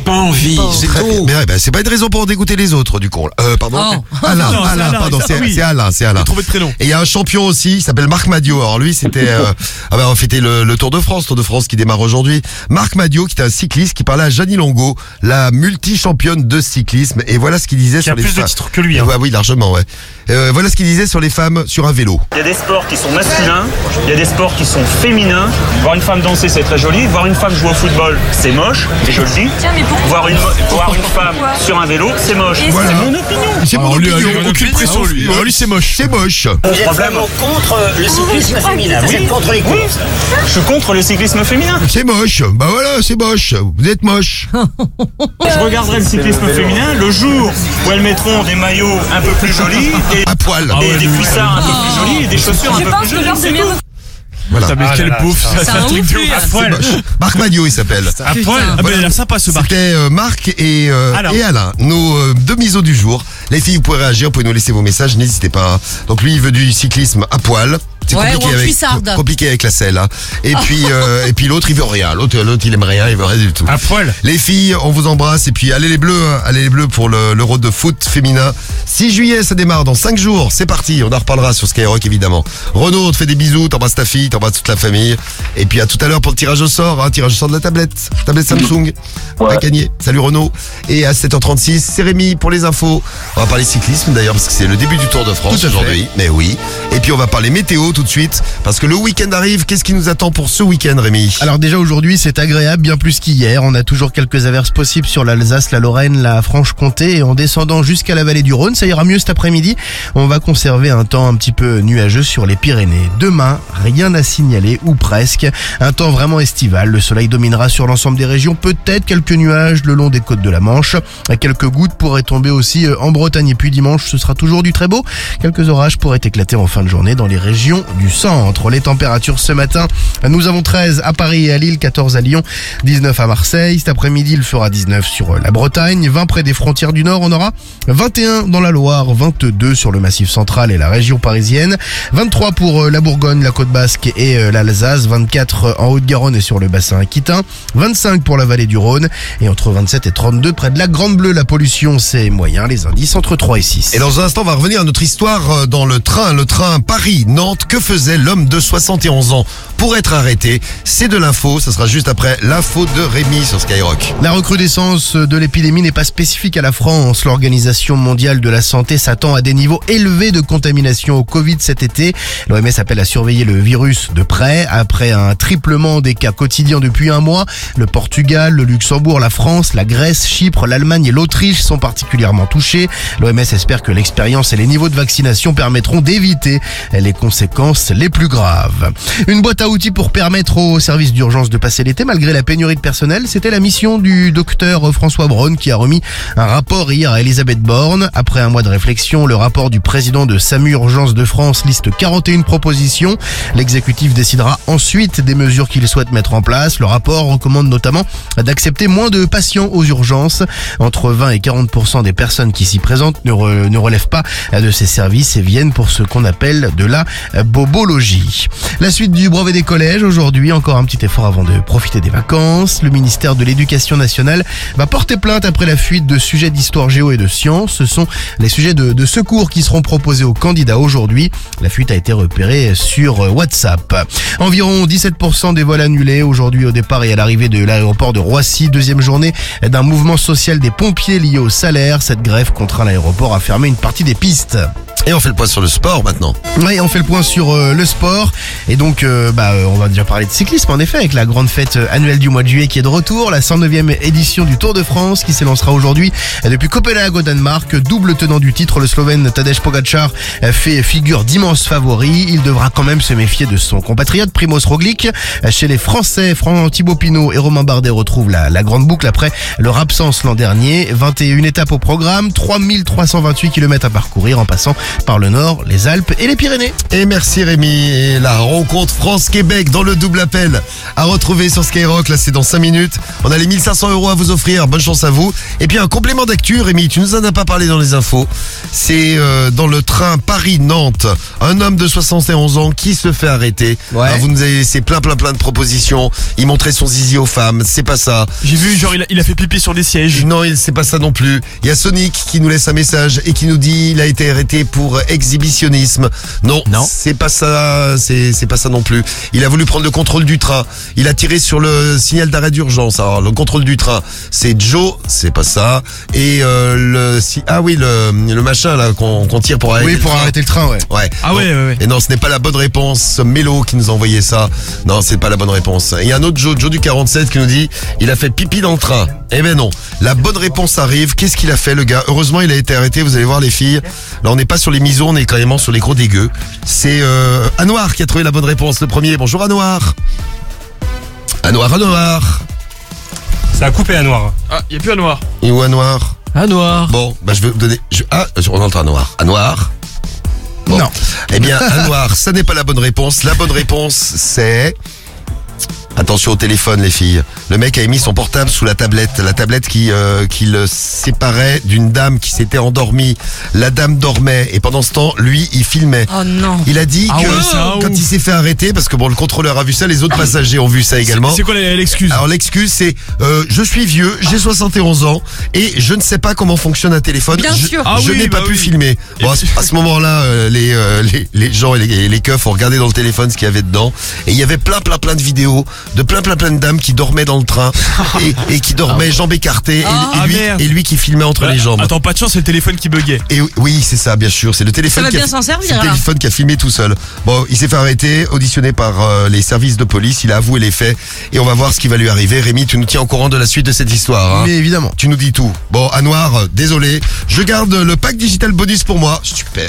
tout. Mais c'est pas une raison pour dégoûter les autres, du coup. Pardon. Alain, pardon, c'est Alain. J'ai trouvé de prénom. Et il y a un champion aussi, il s'appelle Marc Madiot. Alors lui, c'était, on fêtait le Tour de France qui démarre aujourd'hui. Marc Madiot, qui est un cycliste, qui parlait à Jeannie Longo, la multi-championne de cyclisme. Et voilà ce qu'il disait sur les femmes. Il a plus de titres que lui. Hein. Oui, largement, ouais. Voilà ce qu'il disait sur les femmes sur un vélo. Il y a des sports qui sont masculins, il y a des sports qui sont féminins. Voir une femme danser, c'est très joli. Voir une femme jouer au football, c'est moche, et je le dis. Voir une femme sur un vélo, c'est moche. Voilà. C'est mon opinion. C'est mon opinion. Aucune pression, lui. Alors lui, c'est moche. C'est moche. Vous êtes vraiment contre le cyclisme féminin. Vous êtes contre les courses. Je suis contre le cyclisme féminin. C'est moche. Bah voilà, c'est moche. Vous êtes moche. Je regarderai le cyclisme féminin le jour où elles mettront des maillots un peu plus jolis à poil. Et des cuissards un peu plus jolis et des chaussures un peu plus jolies. Voilà. Quel pauvre, c'est un truc de ouf. À poil. Marc Madiot, il s'appelle. À poil. Ah ben il a l'air sympa ce Marc. C'était Marc et Alain, nos deux misos du jour. Les filles, vous pouvez réagir, vous pouvez nous laisser vos messages, n'hésitez pas. Donc lui, il veut du cyclisme à poil. C'est compliqué avec la selle. Hein. Et puis l'autre, il veut rien. L'autre, il aime rien, il veut rien du tout. À poil. Les filles, on vous embrasse. Et puis allez les bleus, pour l'Euro de foot féminin. 6 juillet, ça démarre dans 5 jours. C'est parti, on en reparlera sur Skyrock évidemment. Renaud, on te fait des bisous, t'embrasses ta fille, t'embrasses toute la famille. Et puis à tout à l'heure pour le tirage au sort, tirage au sort de la tablette Samsung. À gagner. Salut Renaud. Et à 7h36, c'est Rémi pour les infos. On va parler cyclisme d'ailleurs parce que c'est le début du Tour de France aujourd'hui. Mais oui. Et puis on va parler météo tout de suite parce que le week-end arrive. Qu'est-ce qui nous attend pour ce week-end, Rémi? Alors déjà aujourd'hui c'est agréable, bien plus qu'hier. On a toujours quelques averses possibles sur l'Alsace, la Lorraine, la Franche-Comté et en descendant jusqu'à la vallée du Rhône. Ça ira mieux cet après-midi. On va conserver un temps un petit peu nuageux sur les Pyrénées. Demain, rien à signaler ou presque. Un temps vraiment estival. Le soleil dominera sur l'ensemble des régions. Peut-être quelques nuages le long des côtes de la Manche. Quelques gouttes pourraient tomber aussi en Bretagne. Et puis dimanche, ce sera toujours du très beau. Quelques orages pourraient éclater en fin de journée dans les régions du centre. Les températures ce matin, nous avons 13 à Paris et à Lille, 14 à Lyon, 19 à Marseille. Cet après-midi, il fera 19 sur la Bretagne, 20 près des frontières du Nord. On aura 21 dans la Loire, 22 sur le Massif central et la région parisienne, 23 pour la Bourgogne, la Côte Basque et l'Alsace, 24 en Haute-Garonne et sur le bassin aquitain, 25 pour la vallée du Rhône et entre 27 et 32 près de la Grande Bleue. La pollution, c'est moyen, les indices entre 3 et 6. Et dans un instant, on va revenir à notre histoire dans le train Paris-Nantes. Que faisait l'homme de 71 ans pour être arrêté? C'est de l'info, ça sera juste après l'info de Rémi sur Skyrock. La recrudescence de l'épidémie n'est pas spécifique à la France. L'Organisation mondiale de la santé s'attend à des niveaux élevés de contamination au Covid cet été. L'OMS appelle à surveiller le virus de près. Après un triplement des cas quotidiens depuis un mois, le Portugal, le Luxembourg, la France, la Grèce, Chypre, l'Allemagne et l'Autriche sont particulièrement touchés. L'OMS espère que l'expérience et les niveaux de vaccination permettront d'éviter les conséquences les plus graves. Une boîte à outils pour permettre aux services d'urgence de passer l'été malgré la pénurie de personnel. C'était la mission du docteur François Braun qui a remis un rapport hier à Elisabeth Borne. Après un mois de réflexion, le rapport du président de SAMU Urgence de France liste 41 propositions. L'exécutif décidera ensuite des mesures qu'il souhaite mettre en place. Le rapport recommande notamment d'accepter moins de patients aux urgences. Entre 20 et 40% des personnes qui s'y présentent ne relèvent pas de ces services et viennent pour ce qu'on appelle de la Bobologie. La suite du brevet des collèges aujourd'hui, encore un petit effort avant de profiter des vacances. Le ministère de l'Éducation nationale va porter plainte après la fuite de sujets d'histoire géo et de sciences. Ce sont les sujets de secours qui seront proposés aux candidats aujourd'hui. La fuite a été repérée sur WhatsApp. Environ 17% des vols annulés aujourd'hui au départ et à l'arrivée de l'aéroport de Roissy. Deuxième journée d'un mouvement social des pompiers lié au salaire. Cette grève contraint l'aéroport à fermer une partie des pistes. Et on fait le point sur le sport maintenant. Oui, on fait le point sur le sport. Et donc, on va déjà parler de cyclisme, en effet, avec la grande fête annuelle du mois de juillet qui est de retour. La 109e édition du Tour de France qui s'élancera aujourd'hui depuis Copenhague au Danemark. Double tenant du titre, le Slovène Tadej Pogačar fait figure d'immense favori. Il devra quand même se méfier de son compatriote Primož Roglič. Chez les Français, Thibaut Pinot et Romain Bardet retrouvent la grande boucle après leur absence l'an dernier. 21 étapes au programme, 3328 km à parcourir en passant par le Nord, les Alpes et les Pyrénées. Et merci Rémi. Et la rencontre France-Québec dans le double appel à retrouver sur Skyrock. Là, c'est dans 5 minutes. On a les 1500 € à vous offrir. Bonne chance à vous. Et puis un complément d'actu, Rémi, tu nous en as pas parlé dans les infos. C'est dans le train Paris-Nantes. Un homme de 71 ans qui se fait arrêter. Ouais. Alors, vous nous avez laissé plein de propositions. Il montrait son zizi aux femmes. C'est pas ça. J'ai vu, genre, il a fait pipi sur des sièges. Non, c'est pas ça non plus. Il y a Sonic qui nous laisse un message et qui nous dit il a été arrêté pour exhibitionnisme. Non. C'est pas ça, c'est pas ça non plus. Il a voulu prendre le contrôle du train. Il a tiré sur le signal d'arrêt d'urgence. Alors le contrôle du train, c'est Joe, c'est pas ça. Et le machin là qu'on tire pour arrêter. Oui, pour arrêter le train, ouais. Ouais. Ah ouais. Et non, ce n'est pas la bonne réponse. Mélo qui nous a envoyé ça. Non, c'est pas la bonne réponse. Et il y a un autre Joe du 47 qui nous dit il a fait pipi dans le train. Eh ben non. La bonne réponse arrive. Qu'est-ce qu'il a fait le gars? Heureusement, il a été arrêté. Vous allez voir les filles. Là, on n'est pas sur les misos, on est carrément sur les gros dégueux. C'est Anouar qui a trouvé la bonne réponse, le premier. Bonjour Anouar. Anouar. Ça a coupé Anouar. Ah, il n'y a plus Anouar. Et où Anouar? Anouar. Bon, je vais vous donner... on entend Anouar. Anouar. Bon. Non. Eh bien, Anouar, ça n'est pas la bonne réponse. La bonne réponse, c'est... Attention au téléphone les filles. Le mec a mis son portable sous la tablette qui le séparait d'une dame qui s'était endormie. La dame dormait et pendant ce temps, lui, il filmait. Oh non. Il a dit que quand il s'est fait arrêter, parce que le contrôleur a vu ça, les autres passagers ont vu ça également. C'est quoi l'excuse? Alors l'excuse c'est je suis vieux, j'ai 71 ans et je ne sais pas comment fonctionne un téléphone. Bien sûr. Je n'ai pas pu filmer. Bon, à ce moment-là, les gens et les keufs ont regardé dans le téléphone ce qu'il y avait dedans et il y avait plein de vidéos de plein de dames qui dormaient dans le train et qui dormaient jambes écartées et lui qui filmait entre les jambes. Attends, pas de chance, c'est le téléphone qui buguait. Et oui, c'est ça, bien sûr, c'est le téléphone. Ça va bien s'en servir. C'est le téléphone qui a filmé tout seul. Bon, il s'est fait arrêter, auditionné par les services de police. Il a avoué les faits et on va voir ce qui va lui arriver. Rémi, tu nous tiens au courant de la suite de cette histoire. Hein. Mais évidemment. Tu nous dis tout. Bon, Anouar, désolé, je garde le pack digital bonus pour moi. Super.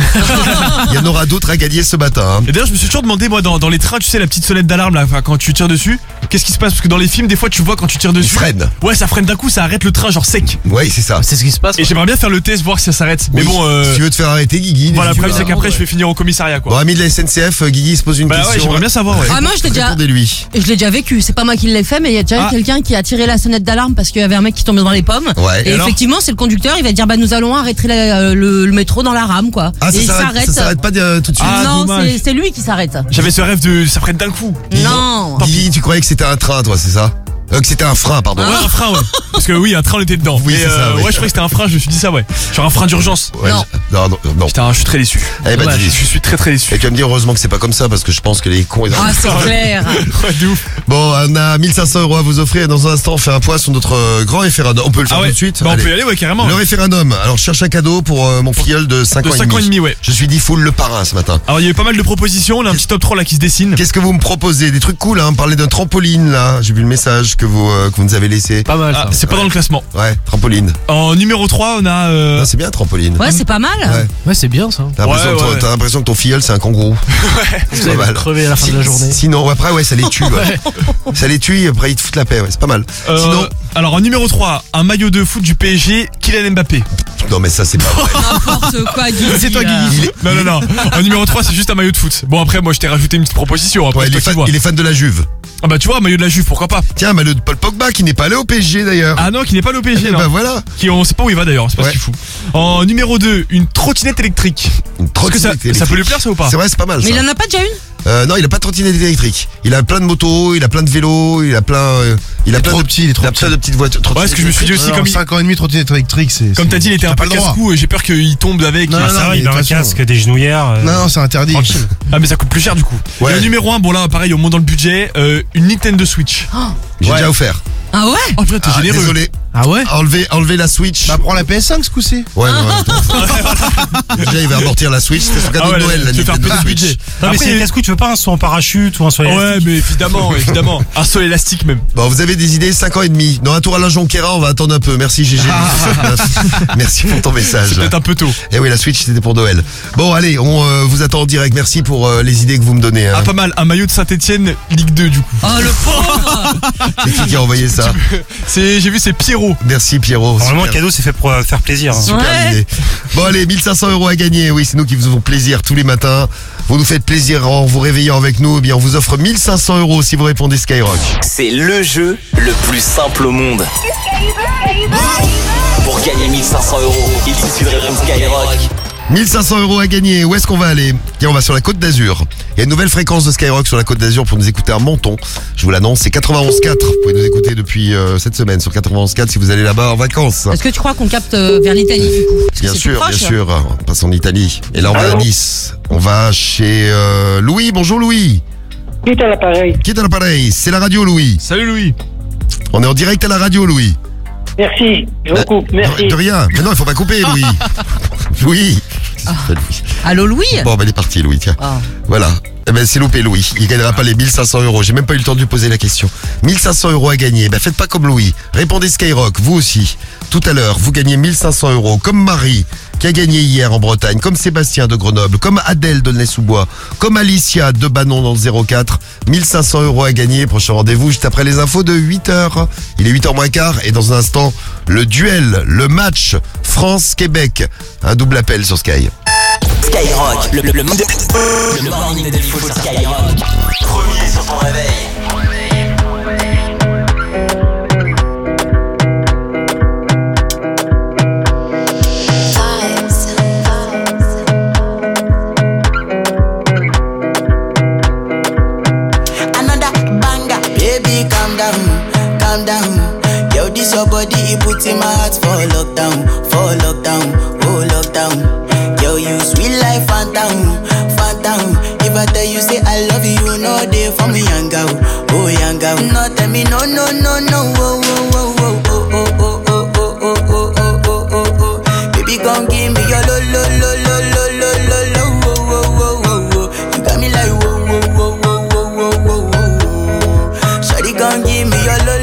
Il y en aura d'autres à gagner ce matin. Hein. Et d'ailleurs, je me suis toujours demandé, moi, dans les trains, tu sais, la petite sonnette d'alarme là, quand tu tires dessus, qu'est-ce qui se passe? Parce que dans les films, des fois, tu vois quand tu tires dessus. Il freine. Ouais, ça freine d'un coup, ça arrête le train, genre sec. Ouais, c'est ça. C'est ce qui se passe. Et j'aimerais bien faire le test, voir si ça s'arrête. Mais Oui, bon, si tu veux te faire arrêter, Guigui. voilà, le problème, c'est qu'après, ouais. je vais finir au commissariat, quoi. Bon, ami de la SNCF, Guigui se pose une Bah question. ouais, j'aimerais bien savoir, ouais. Ah, moi, je l'ai déjà. Répondez-lui. Je l'ai déjà vécu, c'est pas moi qui l'ai fait, mais il y a déjà eu quelqu'un qui a tiré la sonnette d'alarme parce qu'il y avait un mec qui tombait dans les pommes. Ouais. Et alors effectivement, c'est le conducteur, il va dire nous allons arrêter le métro dans la rame, quoi. Ah, et il ça s'arrête. s'arrête pas tout de suite. Ah, non, dommage. c'est lui qui s'arrête. J'avais ce rêve de ça freine d'un coup. Non. Guigui, tu croyais que c'était un train, toi, c'est ça? Que c'était un frein, pardon. Ouais, un frein, ouais. Parce que oui, un train, on était dedans. Oui, Mais, c'est ça, oui. Ouais, je croyais que c'était un frein, je me suis dit ça, ouais. Genre un frein d'urgence. Ouais, Non. non. Putain, je suis très déçu. Eh ben, Ouais, dis- je suis très déçu. Et tu vas me dire heureusement que c'est pas comme ça parce que je pense que les cons ils Ah, c'est clair. Ouais, de ouf. Bon, on a 1500 € à vous offrir et dans un instant on fait un point sur notre grand référendum. On peut le faire Ah ouais. tout de suite. Bah, on Allez. peut y aller, ouais, carrément. Le référendum. Alors je cherche un cadeau pour mon filleul de 5 De ans 5 ans et demi, ouais. Je suis dit full le parrain ce matin. Alors, il y a eu pas mal de propositions, on a un petit top 3 là qui se dessine. Qu'est-ce que vous me proposez? Des trucs cool, hein. Parlez d'un trampoline là. J'ai vu le message que vous nous avez laissé. Pas mal. Ah, Ça. c'est pas dans le classement. Ouais, trampoline. En numéro 3, on a. Non, c'est bien trampoline. Ouais, c'est pas mal. Ouais. Ouais, c'est bien ça. T'as l'impression, Ouais. t'as l'impression que ton filleul c'est un kangourou. Vous allez mal. crever à la fin de la journée. Sinon, après, ouais, ça les tue. Ouais. Ça les tue, après ils te foutent la paix, ouais, c'est pas mal. Sinon, Alors en numéro 3, un maillot de foot du PSG, Kylian Mbappé. non mais ça c'est pas vrai. N'importe quoi, Guigui. C'est toi, Guigui. Non. En numéro 3, c'est juste un maillot de foot. Bon, après, moi, je t'ai rajouté une petite proposition. Après, Ouais, c'est toi qui vois. il est fan de la Juve. Ah bah tu vois, maillot de la Juve, pourquoi pas. Tiens, maillot de Paul Pogba qui n'est pas allé au PSG d'ailleurs. Ah non, qui n'est pas allé au PSG. Bah voilà. On sait pas où il va d'ailleurs, c'est pas ce qu'il fout. En numéro 2, une trottinette électrique. Une trottinette électrique. Ça peut lui plaire ça ou pas? C'est vrai, c'est pas mal ça. Mais il en a pas déjà une? Non, il a pas de trottinette électrique. Il a plein de motos, il a plein de vélos, il a plein il est trop petit, plein de petites voitures. Ouais, ce que je me suis dit aussi, comme 5 ans et demi trottinette électrique, c'est. Comme t'as dit, il était un peu casse-cou et j'ai peur qu'il tombe avec. Non, ça va, il a un casque, des genouillères. Non, c'est interdit. Ah, mais ça coûte plus cher du coup. Ouais. Et le numéro 1, bon là, pareil, au moins dans le budget, une Nintendo Switch. J'ai déjà offert. Ah ouais? Oh putain, t'es généreux. Désolé. Ah ouais? Enlever la Switch. Bah prends la PS5 ce coup-ci. Ouais, non. Déjà, il va amortir la Switch. C'était son cadeau de Noël, la Nintendo Switch. Non, mais c'est casse-cou, tu veux pas un saut en parachute ou un saut élastique? Ouais, mais évidemment. Un saut élastique même. Bon, vous avez des idées, 5 ans et demi. Dans un tour à la Jonquera, on va attendre un peu. Merci GG. Merci pour ton message. C'est peut-être un peu tôt. Eh oui, la Switch, c'était pour Noël. Bon, allez, on vous attend en direct. Merci pour les idées que vous me donnez. Ah, pas mal. Un maillot de Saint-Etienne, Ligue 2 du coup. Oh, le pauvre. C'est qui a envoyé ça? J'ai vu, c'est Pierrot. Merci Pierrot. Normalement, le cadeau, c'est fait pour faire plaisir. Super idée. Bon, allez, 1500 € à gagner. Oui, c'est nous qui vous faisons plaisir tous les matins. Vous nous faites plaisir en vous réveillant avec nous. Eh bien, on vous offre 1500 € si vous répondez Skyrock. C'est le jeu le plus simple au monde. Pour gagner 1500 €, il suffit de répondre Skyrock. 1500 € à gagner. Où est-ce qu'on va aller? Tiens, on va sur la Côte d'Azur. Il y a une nouvelle fréquence de Skyrock sur la Côte d'Azur pour nous écouter à Menton. Je vous l'annonce, c'est 91.4. Vous pouvez nous écouter depuis cette semaine sur 91.4 si vous allez là-bas en vacances. Est-ce que tu crois qu'on capte vers l'Italie du coup? Bien sûr. On passe en Italie. Et là, on va à Nice. On va chez Louis. Bonjour Louis. Qui est à l'appareil? C'est la radio Louis. Salut Louis. On est en direct à la radio Louis. Merci, je vous coupe, merci. De rien. Mais non, il faut pas couper Louis. Louis. Allô Louis? Bon, ben il est parti Louis, tiens. Voilà. Eh ben c'est loupé Louis. Il gagnera pas les 1500 €. J'ai même pas eu le temps de lui poser la question. 1500 € à gagner. Ben faites pas comme Louis. Répondez Skyrock, vous aussi. Tout à l'heure, vous gagnez 1500 €. Comme Marie, qui a gagné hier en Bretagne. Comme Sébastien de Grenoble. Comme Adèle de Nez-sous-Bois. Comme Alicia de Banon dans le 04. 1500 € à gagner. Prochain rendez-vous juste après les infos de 8h. Il est 8h moins quart. Et dans un instant, le duel, le match France-Québec. Un double appel sur Sky. Skyrock, le morning de foot Skyrock. Premier sur ton réveil. Another banger, baby, calm down. Yo, this your body, it puts in my heart for lockdown, oh lockdown. Yo, you sweet life, phantom. If I tell you say I love you, you know they for me, young girl, oh young girl. No tell me no, oh. Baby, gon' give me your lo. You got me like whoa. Shawty gon' give me your lo.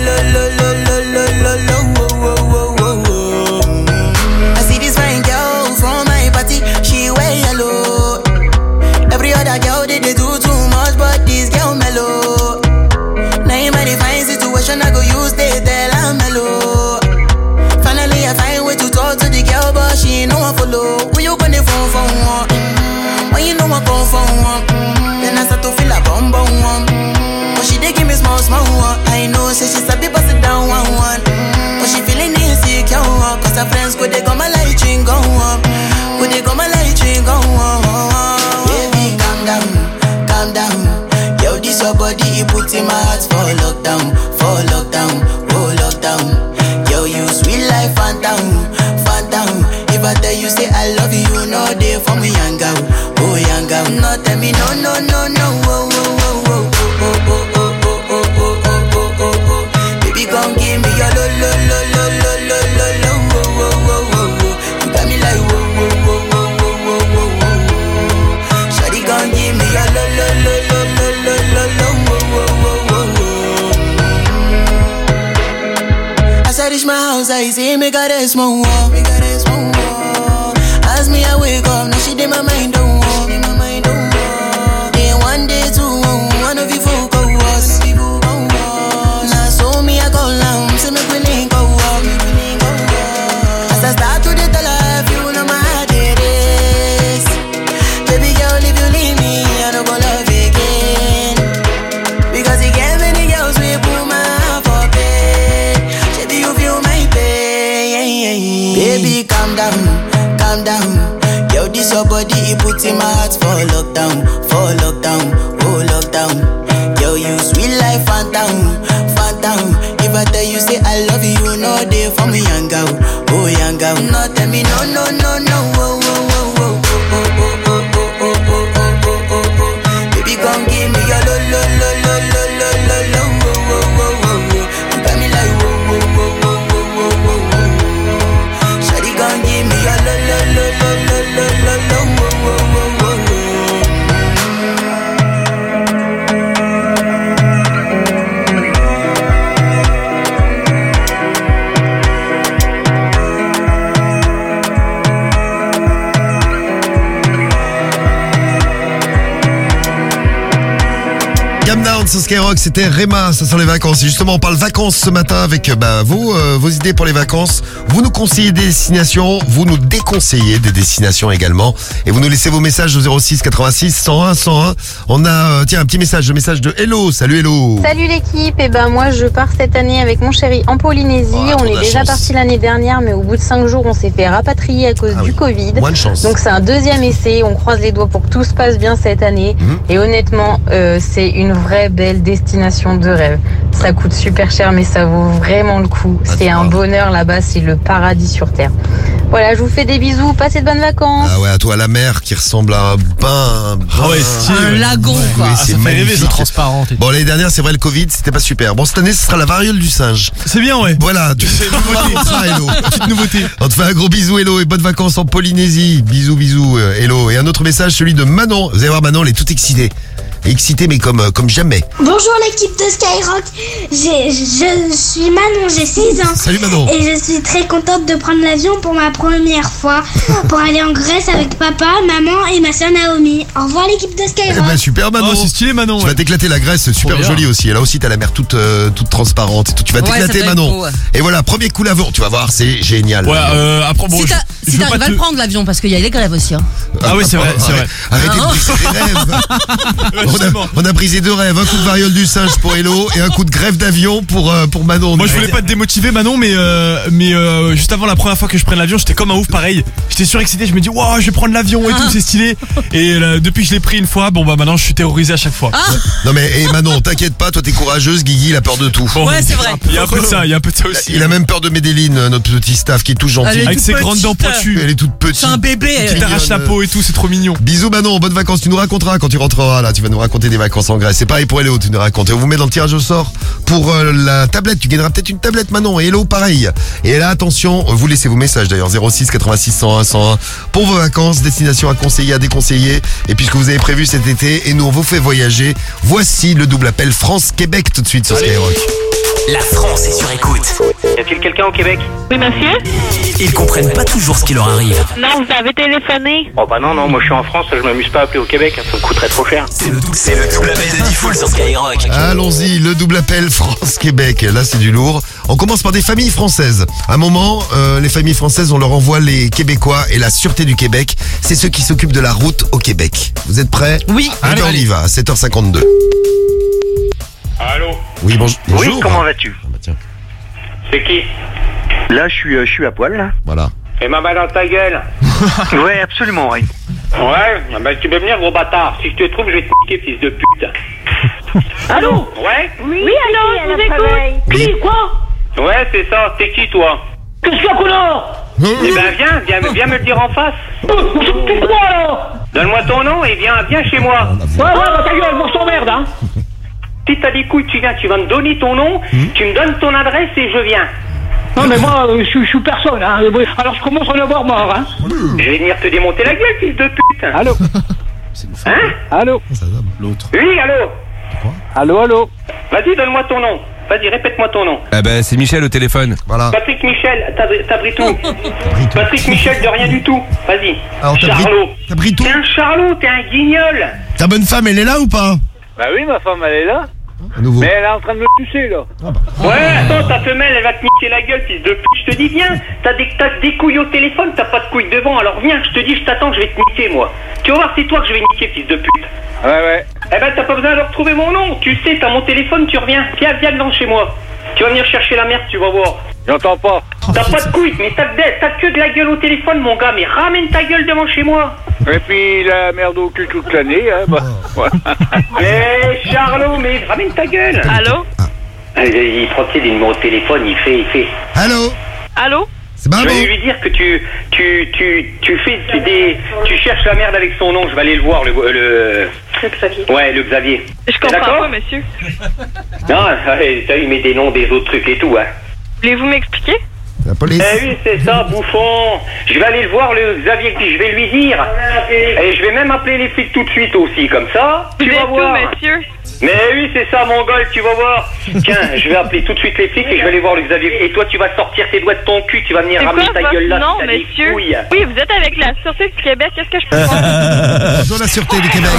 I see this fine girl from my party, she wear yellow. Every other girl they do too much, but this girl mellow. Now in my fine situation, I go use they tell I'm mellow. Finally I find way to talk to the girl, but she ain't no one follow. When you gonna phone for one? When you know I come for one? Then I start to feel a bum one. But she dey give me small one. I know say she sabi pass it down one. But she feeling insecure, cause her friends could they come my light ring go on. Could they come my light ring go on. Calm down. Yo, this your body, it puts in my heart for lockdown, oh lockdown. Yo, you sweet life, phantom. If I tell you say I love you, you know they for me, young girl, oh young girl. No tell me no, oh. Baby, gon' give me your lo. You got me like whoa. Shawty gon' give me your lo. As I reach my house, I see me got a small wall. As me I wake up, now she did my mind don't walk. Then one day two, one of you folk go was. Now so me I go down, say me we link go walk. As I start to the tell her, you know my heart it is. Baby girl, if you leave me, I don't go love again. Because you gave me the Phantom. If I tell you say I love you, no day for me, young girl. Oh, young girl. No, tell me no, no, no, no. Oh, oh, oh, oh, oh, oh, oh, oh, oh, oh, oh, oh, oh. Baby, come give me your lo, lo, lo, lo, lo, lo, lo, lo. Oh, oh, oh, oh, oh. You got me like oh, oh, oh, oh, oh, oh, oh, oh. Shawty, come give me your lo, lo, lo, lo, lo, lo, lo, lo. Oh, oh, oh, oh, oh. Down sur Skyrock, c'était Rema, ça sent les vacances. Et justement, on parle vacances ce matin avec vos idées pour les vacances. Vous nous conseillez des destinations, vous nous déconseillez des destinations également. Et vous nous laissez vos messages au 06 86 101 101. On a un petit message, le message de Hello. Salut Hello. Salut l'équipe, et moi je pars cette année avec mon chéri en Polynésie. On est déjà parti l'année dernière, mais au bout de 5 jours on s'est fait rapatrier à cause du Covid. Moins de chance. Donc c'est un deuxième essai, on croise les doigts pour que tout se passe bien cette année. Et honnêtement, c'est une vraie belle destination de rêve. Ça coûte super cher, mais ça vaut vraiment le coup. C'est un bonheur là-bas, c'est le paradis sur terre. Voilà, je vous fais des bisous, passez de bonnes vacances. Ah ouais, à toi la mer qui ressemble à un bain. Un lagon, quoi. Oui, c'est magnifique. C'est transparent. Bon, l'année dernière, c'est vrai, le Covid, c'était pas super. Bon, cette année, ce sera la variole du singe. C'est bien, ouais. Voilà, c'est une nouveauté. Hello. Petite nouveauté. On te fait un gros bisou, Hello, et bonnes vacances en Polynésie. Bisous, bisous, Hello. Et un autre message, celui de Manon. Vous allez voir, Manon, elle est toute excitée. Excitée, mais comme jamais. Bonjour l'équipe de Skyrock, je suis Manon, j'ai 6 ans. Salut Manon. Et je suis très contente de prendre l'avion pour ma première fois, pour aller en Grèce avec papa, maman et ma soeur Naomi. Au revoir l'équipe de Skyrock. Eh ben, super Manon. Oh, c'est stylé Manon. Tu vas t'éclater, la Grèce, super jolie aussi. Et là aussi, t'as la mer toute transparente et tout. Tu vas t'éclater Manon. Beau, ouais. Et voilà, premier coup l'avion, tu vas voir, c'est génial. Ouais, après bon, si t'arrives à le prendre l'avion, parce qu'il y a les grèves aussi. Hein. Ah oui, c'est vrai, c'est vrai. Arrêtez de briser des rêves. On a brisé 2 rêves, un coup de variole du singe pour Hello et un coup de grève d'avion pour Manon. Moi je voulais pas te démotiver Manon, mais juste avant la première fois que je prenne l'avion, j'étais comme un ouf pareil. J'étais surexcité, je me dis waouh, je vais prendre l'avion et tout, c'est stylé. Et depuis que je l'ai pris une fois, maintenant je suis terrorisé à chaque fois. Non mais Manon, t'inquiète pas, toi t'es courageuse, Guigui il a peur de tout. Bon, ouais, c'est vrai. Il y a un peu de ça, aussi. Il a même peur de Médéline, notre petit staff qui est tout gentil. Avec ses grandes dents pointues. Elle est toute petite. C'est un bébé. Qui t'arrache la peau et tout, c'est trop mignon. Bisous Manon, bonnes vacances, tu nous raconteras quand tu rentreras là, tu vas nous raconter des vacances en Grèce. C'est pareil pour Hello, tu nous racontes. Et on vous met dans le tirage au sort pour la tablette, tu gagneras peut-être une tablette Manon. Et Hello pareil. Et là attention, vous laissez vos messages d'ailleurs 06 86 101 101 pour vos vacances, destination à conseiller, à déconseiller. Et puisque vous avez prévu cet été et nous on vous fait voyager, voici le double appel France-Québec tout de suite sur Skyrock. La France est sur écoute. Y a-t-il quelqu'un au Québec? Oui, monsieur? Ils comprennent pas toujours ce qui leur arrive. Non, vous avez téléphoné? Oh bah non, moi je suis en France, je m'amuse pas à appeler au Québec, ça me coûterait trop cher. C'est le double appel de Diffoul sur Skyrock. Allons-y, le double appel France-Québec. Là c'est du lourd. On commence par des familles françaises. À un moment, les familles françaises, on leur envoie les Québécois et la Sûreté du Québec. C'est ceux qui s'occupent de la route au Québec. Vous êtes prêts? Oui. Allez, on y va, à 7h52. Allô? Oui, bonjour. Oui, comment vas-tu? Ah bah tiens. C'est qui? Là, je suis à poil, là. Voilà. Et ma main dans ta gueule. Ouais, absolument, oui. Ouais, tu peux venir, gros bâtard. Si je te trouve, je vais te niquer, fils de pute. Allô? Ouais? Oui, allô, je vous écoute. Qui, quoi? Ouais, c'est ça. T'es qui, toi? Qu'est-ce qu'il y a, connard? Eh ben, viens me le dire en face. C'est quoi, alors? Donne-moi ton nom et viens chez moi. Ouais, ta gueule, moi je t'emmerde, hein. Si t'as des couilles, tu vas me donner ton nom, tu me donnes ton adresse et je viens. Non, mais moi, je suis personne, hein. Alors je commence à en avoir marre, hein. Je vais venir te démonter la gueule, fils de pute. Allô? Hein? Allô? L'autre. Oui, allô? Allô? Vas-y, donne-moi ton nom. Vas-y, répète-moi ton nom. Ah bah c'est Michel au téléphone. Voilà. Patrick Michel, t'as pris tout. Patrick Michel de rien du tout. Vas-y. Alors, Charlot. T'as pris tout? T'es un charlot, t'es un guignol. Ta bonne femme, elle est là ou pas? Bah oui, ma femme, elle est là. À nouveau. Mais elle est en train de me sucer, là. Ouais, attends, ta femelle, elle va te niquer la gueule, fils de pute. Je te dis, viens, t'as des couilles au téléphone, t'as pas de couilles devant, alors viens, je te dis, je t'attends, je vais te niquer, moi. Tu vas voir, c'est toi que je vais niquer, fils de pute. Ouais. Eh ben, t'as pas besoin de retrouver mon nom, tu sais, t'as mon téléphone, tu reviens. Viens devant chez moi. Tu vas venir chercher la merde, tu vas voir. J'entends pas. T'as pas de couilles, mais t'as que de la gueule au téléphone, mon gars, mais ramène ta gueule devant chez moi. Et puis la merde au cul toute l'année, hein, bah. Ouais. Mais Charlot, mais ramène ta gueule. Allô? il prend des numéros de téléphone, il fait. Allô? Allô? C'est Maman. Je vais lui dire que tu cherches la merde avec son nom. Je vais aller le voir, le Xavier. Ouais, le Xavier. Je comprends pas, monsieur. Non, il met des noms des autres trucs et tout, hein. Voulez-vous m'expliquer? La police. Oui, c'est ça, bouffon. Je vais aller le voir, le Xavier, puis je vais lui dire. Et je vais même appeler les flics tout de suite aussi, comme ça. Vous Tu vas êtes voir. où, monsieur? Mais oui, c'est ça, mon gars, tu vas voir. Tiens, je vais appeler tout de suite les flics et je vais aller voir le Xavier. Et toi, tu vas sortir tes doigts de ton cul, tu vas venir ramener ta gueule là. Non, si t'as des monsieur. couilles. Oui, vous êtes avec la Sûreté du Québec. Qu'est-ce que je peux faire? Bonjour la Sûreté du Québec.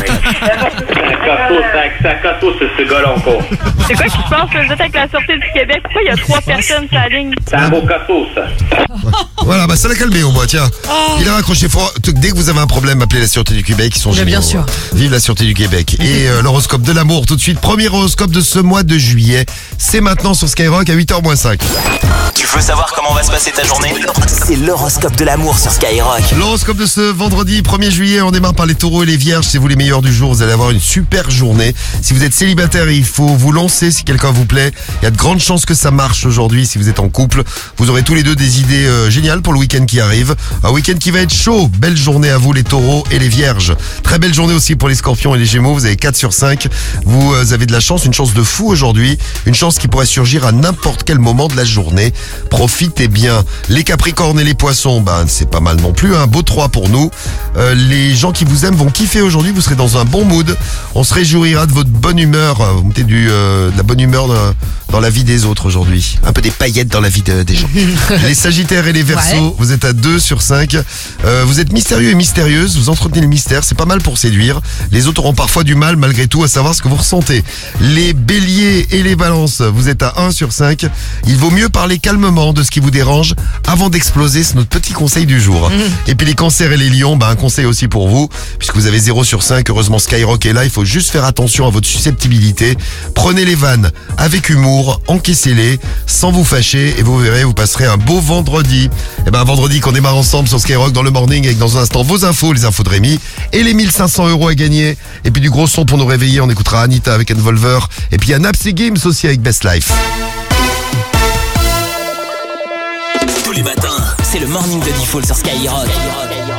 C'est un cassos, ce gars-là encore. C'est quoi qui se passe? Vous êtes avec la Sûreté du Québec. Pourquoi il y a 3 personnes sur la ligne? C'est un beau cassos, ça. Voilà, bah ça l'a calmé au moins, tiens. Il a raccroché fort. Dès que vous avez un problème, appelez la Sûreté du Québec, ils sont géniaux. Bien sûr. Vive la Sûreté du Québec. Et l'horoscope de l'amour, tout de suite. Premier horoscope de ce mois de juillet. C'est maintenant sur Skyrock à 8h-5. Tu veux savoir comment va se passer ta journée? C'est l'horoscope de l'amour sur Skyrock. L'horoscope de ce vendredi 1er juillet, on démarre par les taureaux et les vierges. C'est vous les meilleurs du jour, vous allez avoir une super journée. Si vous êtes célibataire, il faut vous lancer si quelqu'un vous plaît. Il y a de grandes chances que ça marche aujourd'hui. Si vous êtes en couple, vous aurez tous les deux des idées géniales pour le week-end qui arrive. Un week-end qui va être chaud. Belle journée à vous les taureaux et les vierges. Très belle journée aussi pour les scorpions et les gémeaux. Vous avez 4 sur 5. Vous avez de la chance, une chance de fou aujourd'hui. Une chance qui pourrait surgir à n'importe quel moment de la journée. Profitez bien. Les capricornes et les poissons, c'est pas mal non plus. Un beau 3 pour nous. Les gens qui vous aiment vont kiffer aujourd'hui. Vous serez dans un bon mood. On se réjouira de votre bonne humeur. Vous mettez de la bonne humeur dans la vie des autres aujourd'hui. Un peu des paillettes dans la vie des gens. Les sagittaires et les verseaux, vous êtes à 2 sur 5. Vous êtes mystérieux et mystérieuse. Vous entretenez le mystère. C'est pas mal pour séduire. Les autres auront parfois du mal malgré tout à savoir ce que vous ressentez. Les béliers et les balances, vous êtes à 1 sur 5. Il vaut mieux parler calmement de ce qui vous dérange avant d'exploser. C'est notre petit conseil du jour. Et puis les cancers et les lions, un conseil aussi pour vous, puisque vous avez 0 sur 5. Heureusement Skyrock est là. Il faut juste faire attention à votre susceptibilité. Prenez les vannes avec humour, encaissez-les sans vous fâcher et vous verrez, vous passerez un beau vendredi. Et un vendredi qu'on démarre ensemble sur Skyrock dans le morning avec dans un instant vos infos, les infos de Rémi et les 1500 € à gagner. Et puis du gros son pour nous réveiller. On écoutera Anita avec Envolver. Et puis il y a Napsy Games aussi avec Best Life. Tous les matins, c'est le morning de Default sur Skyrock.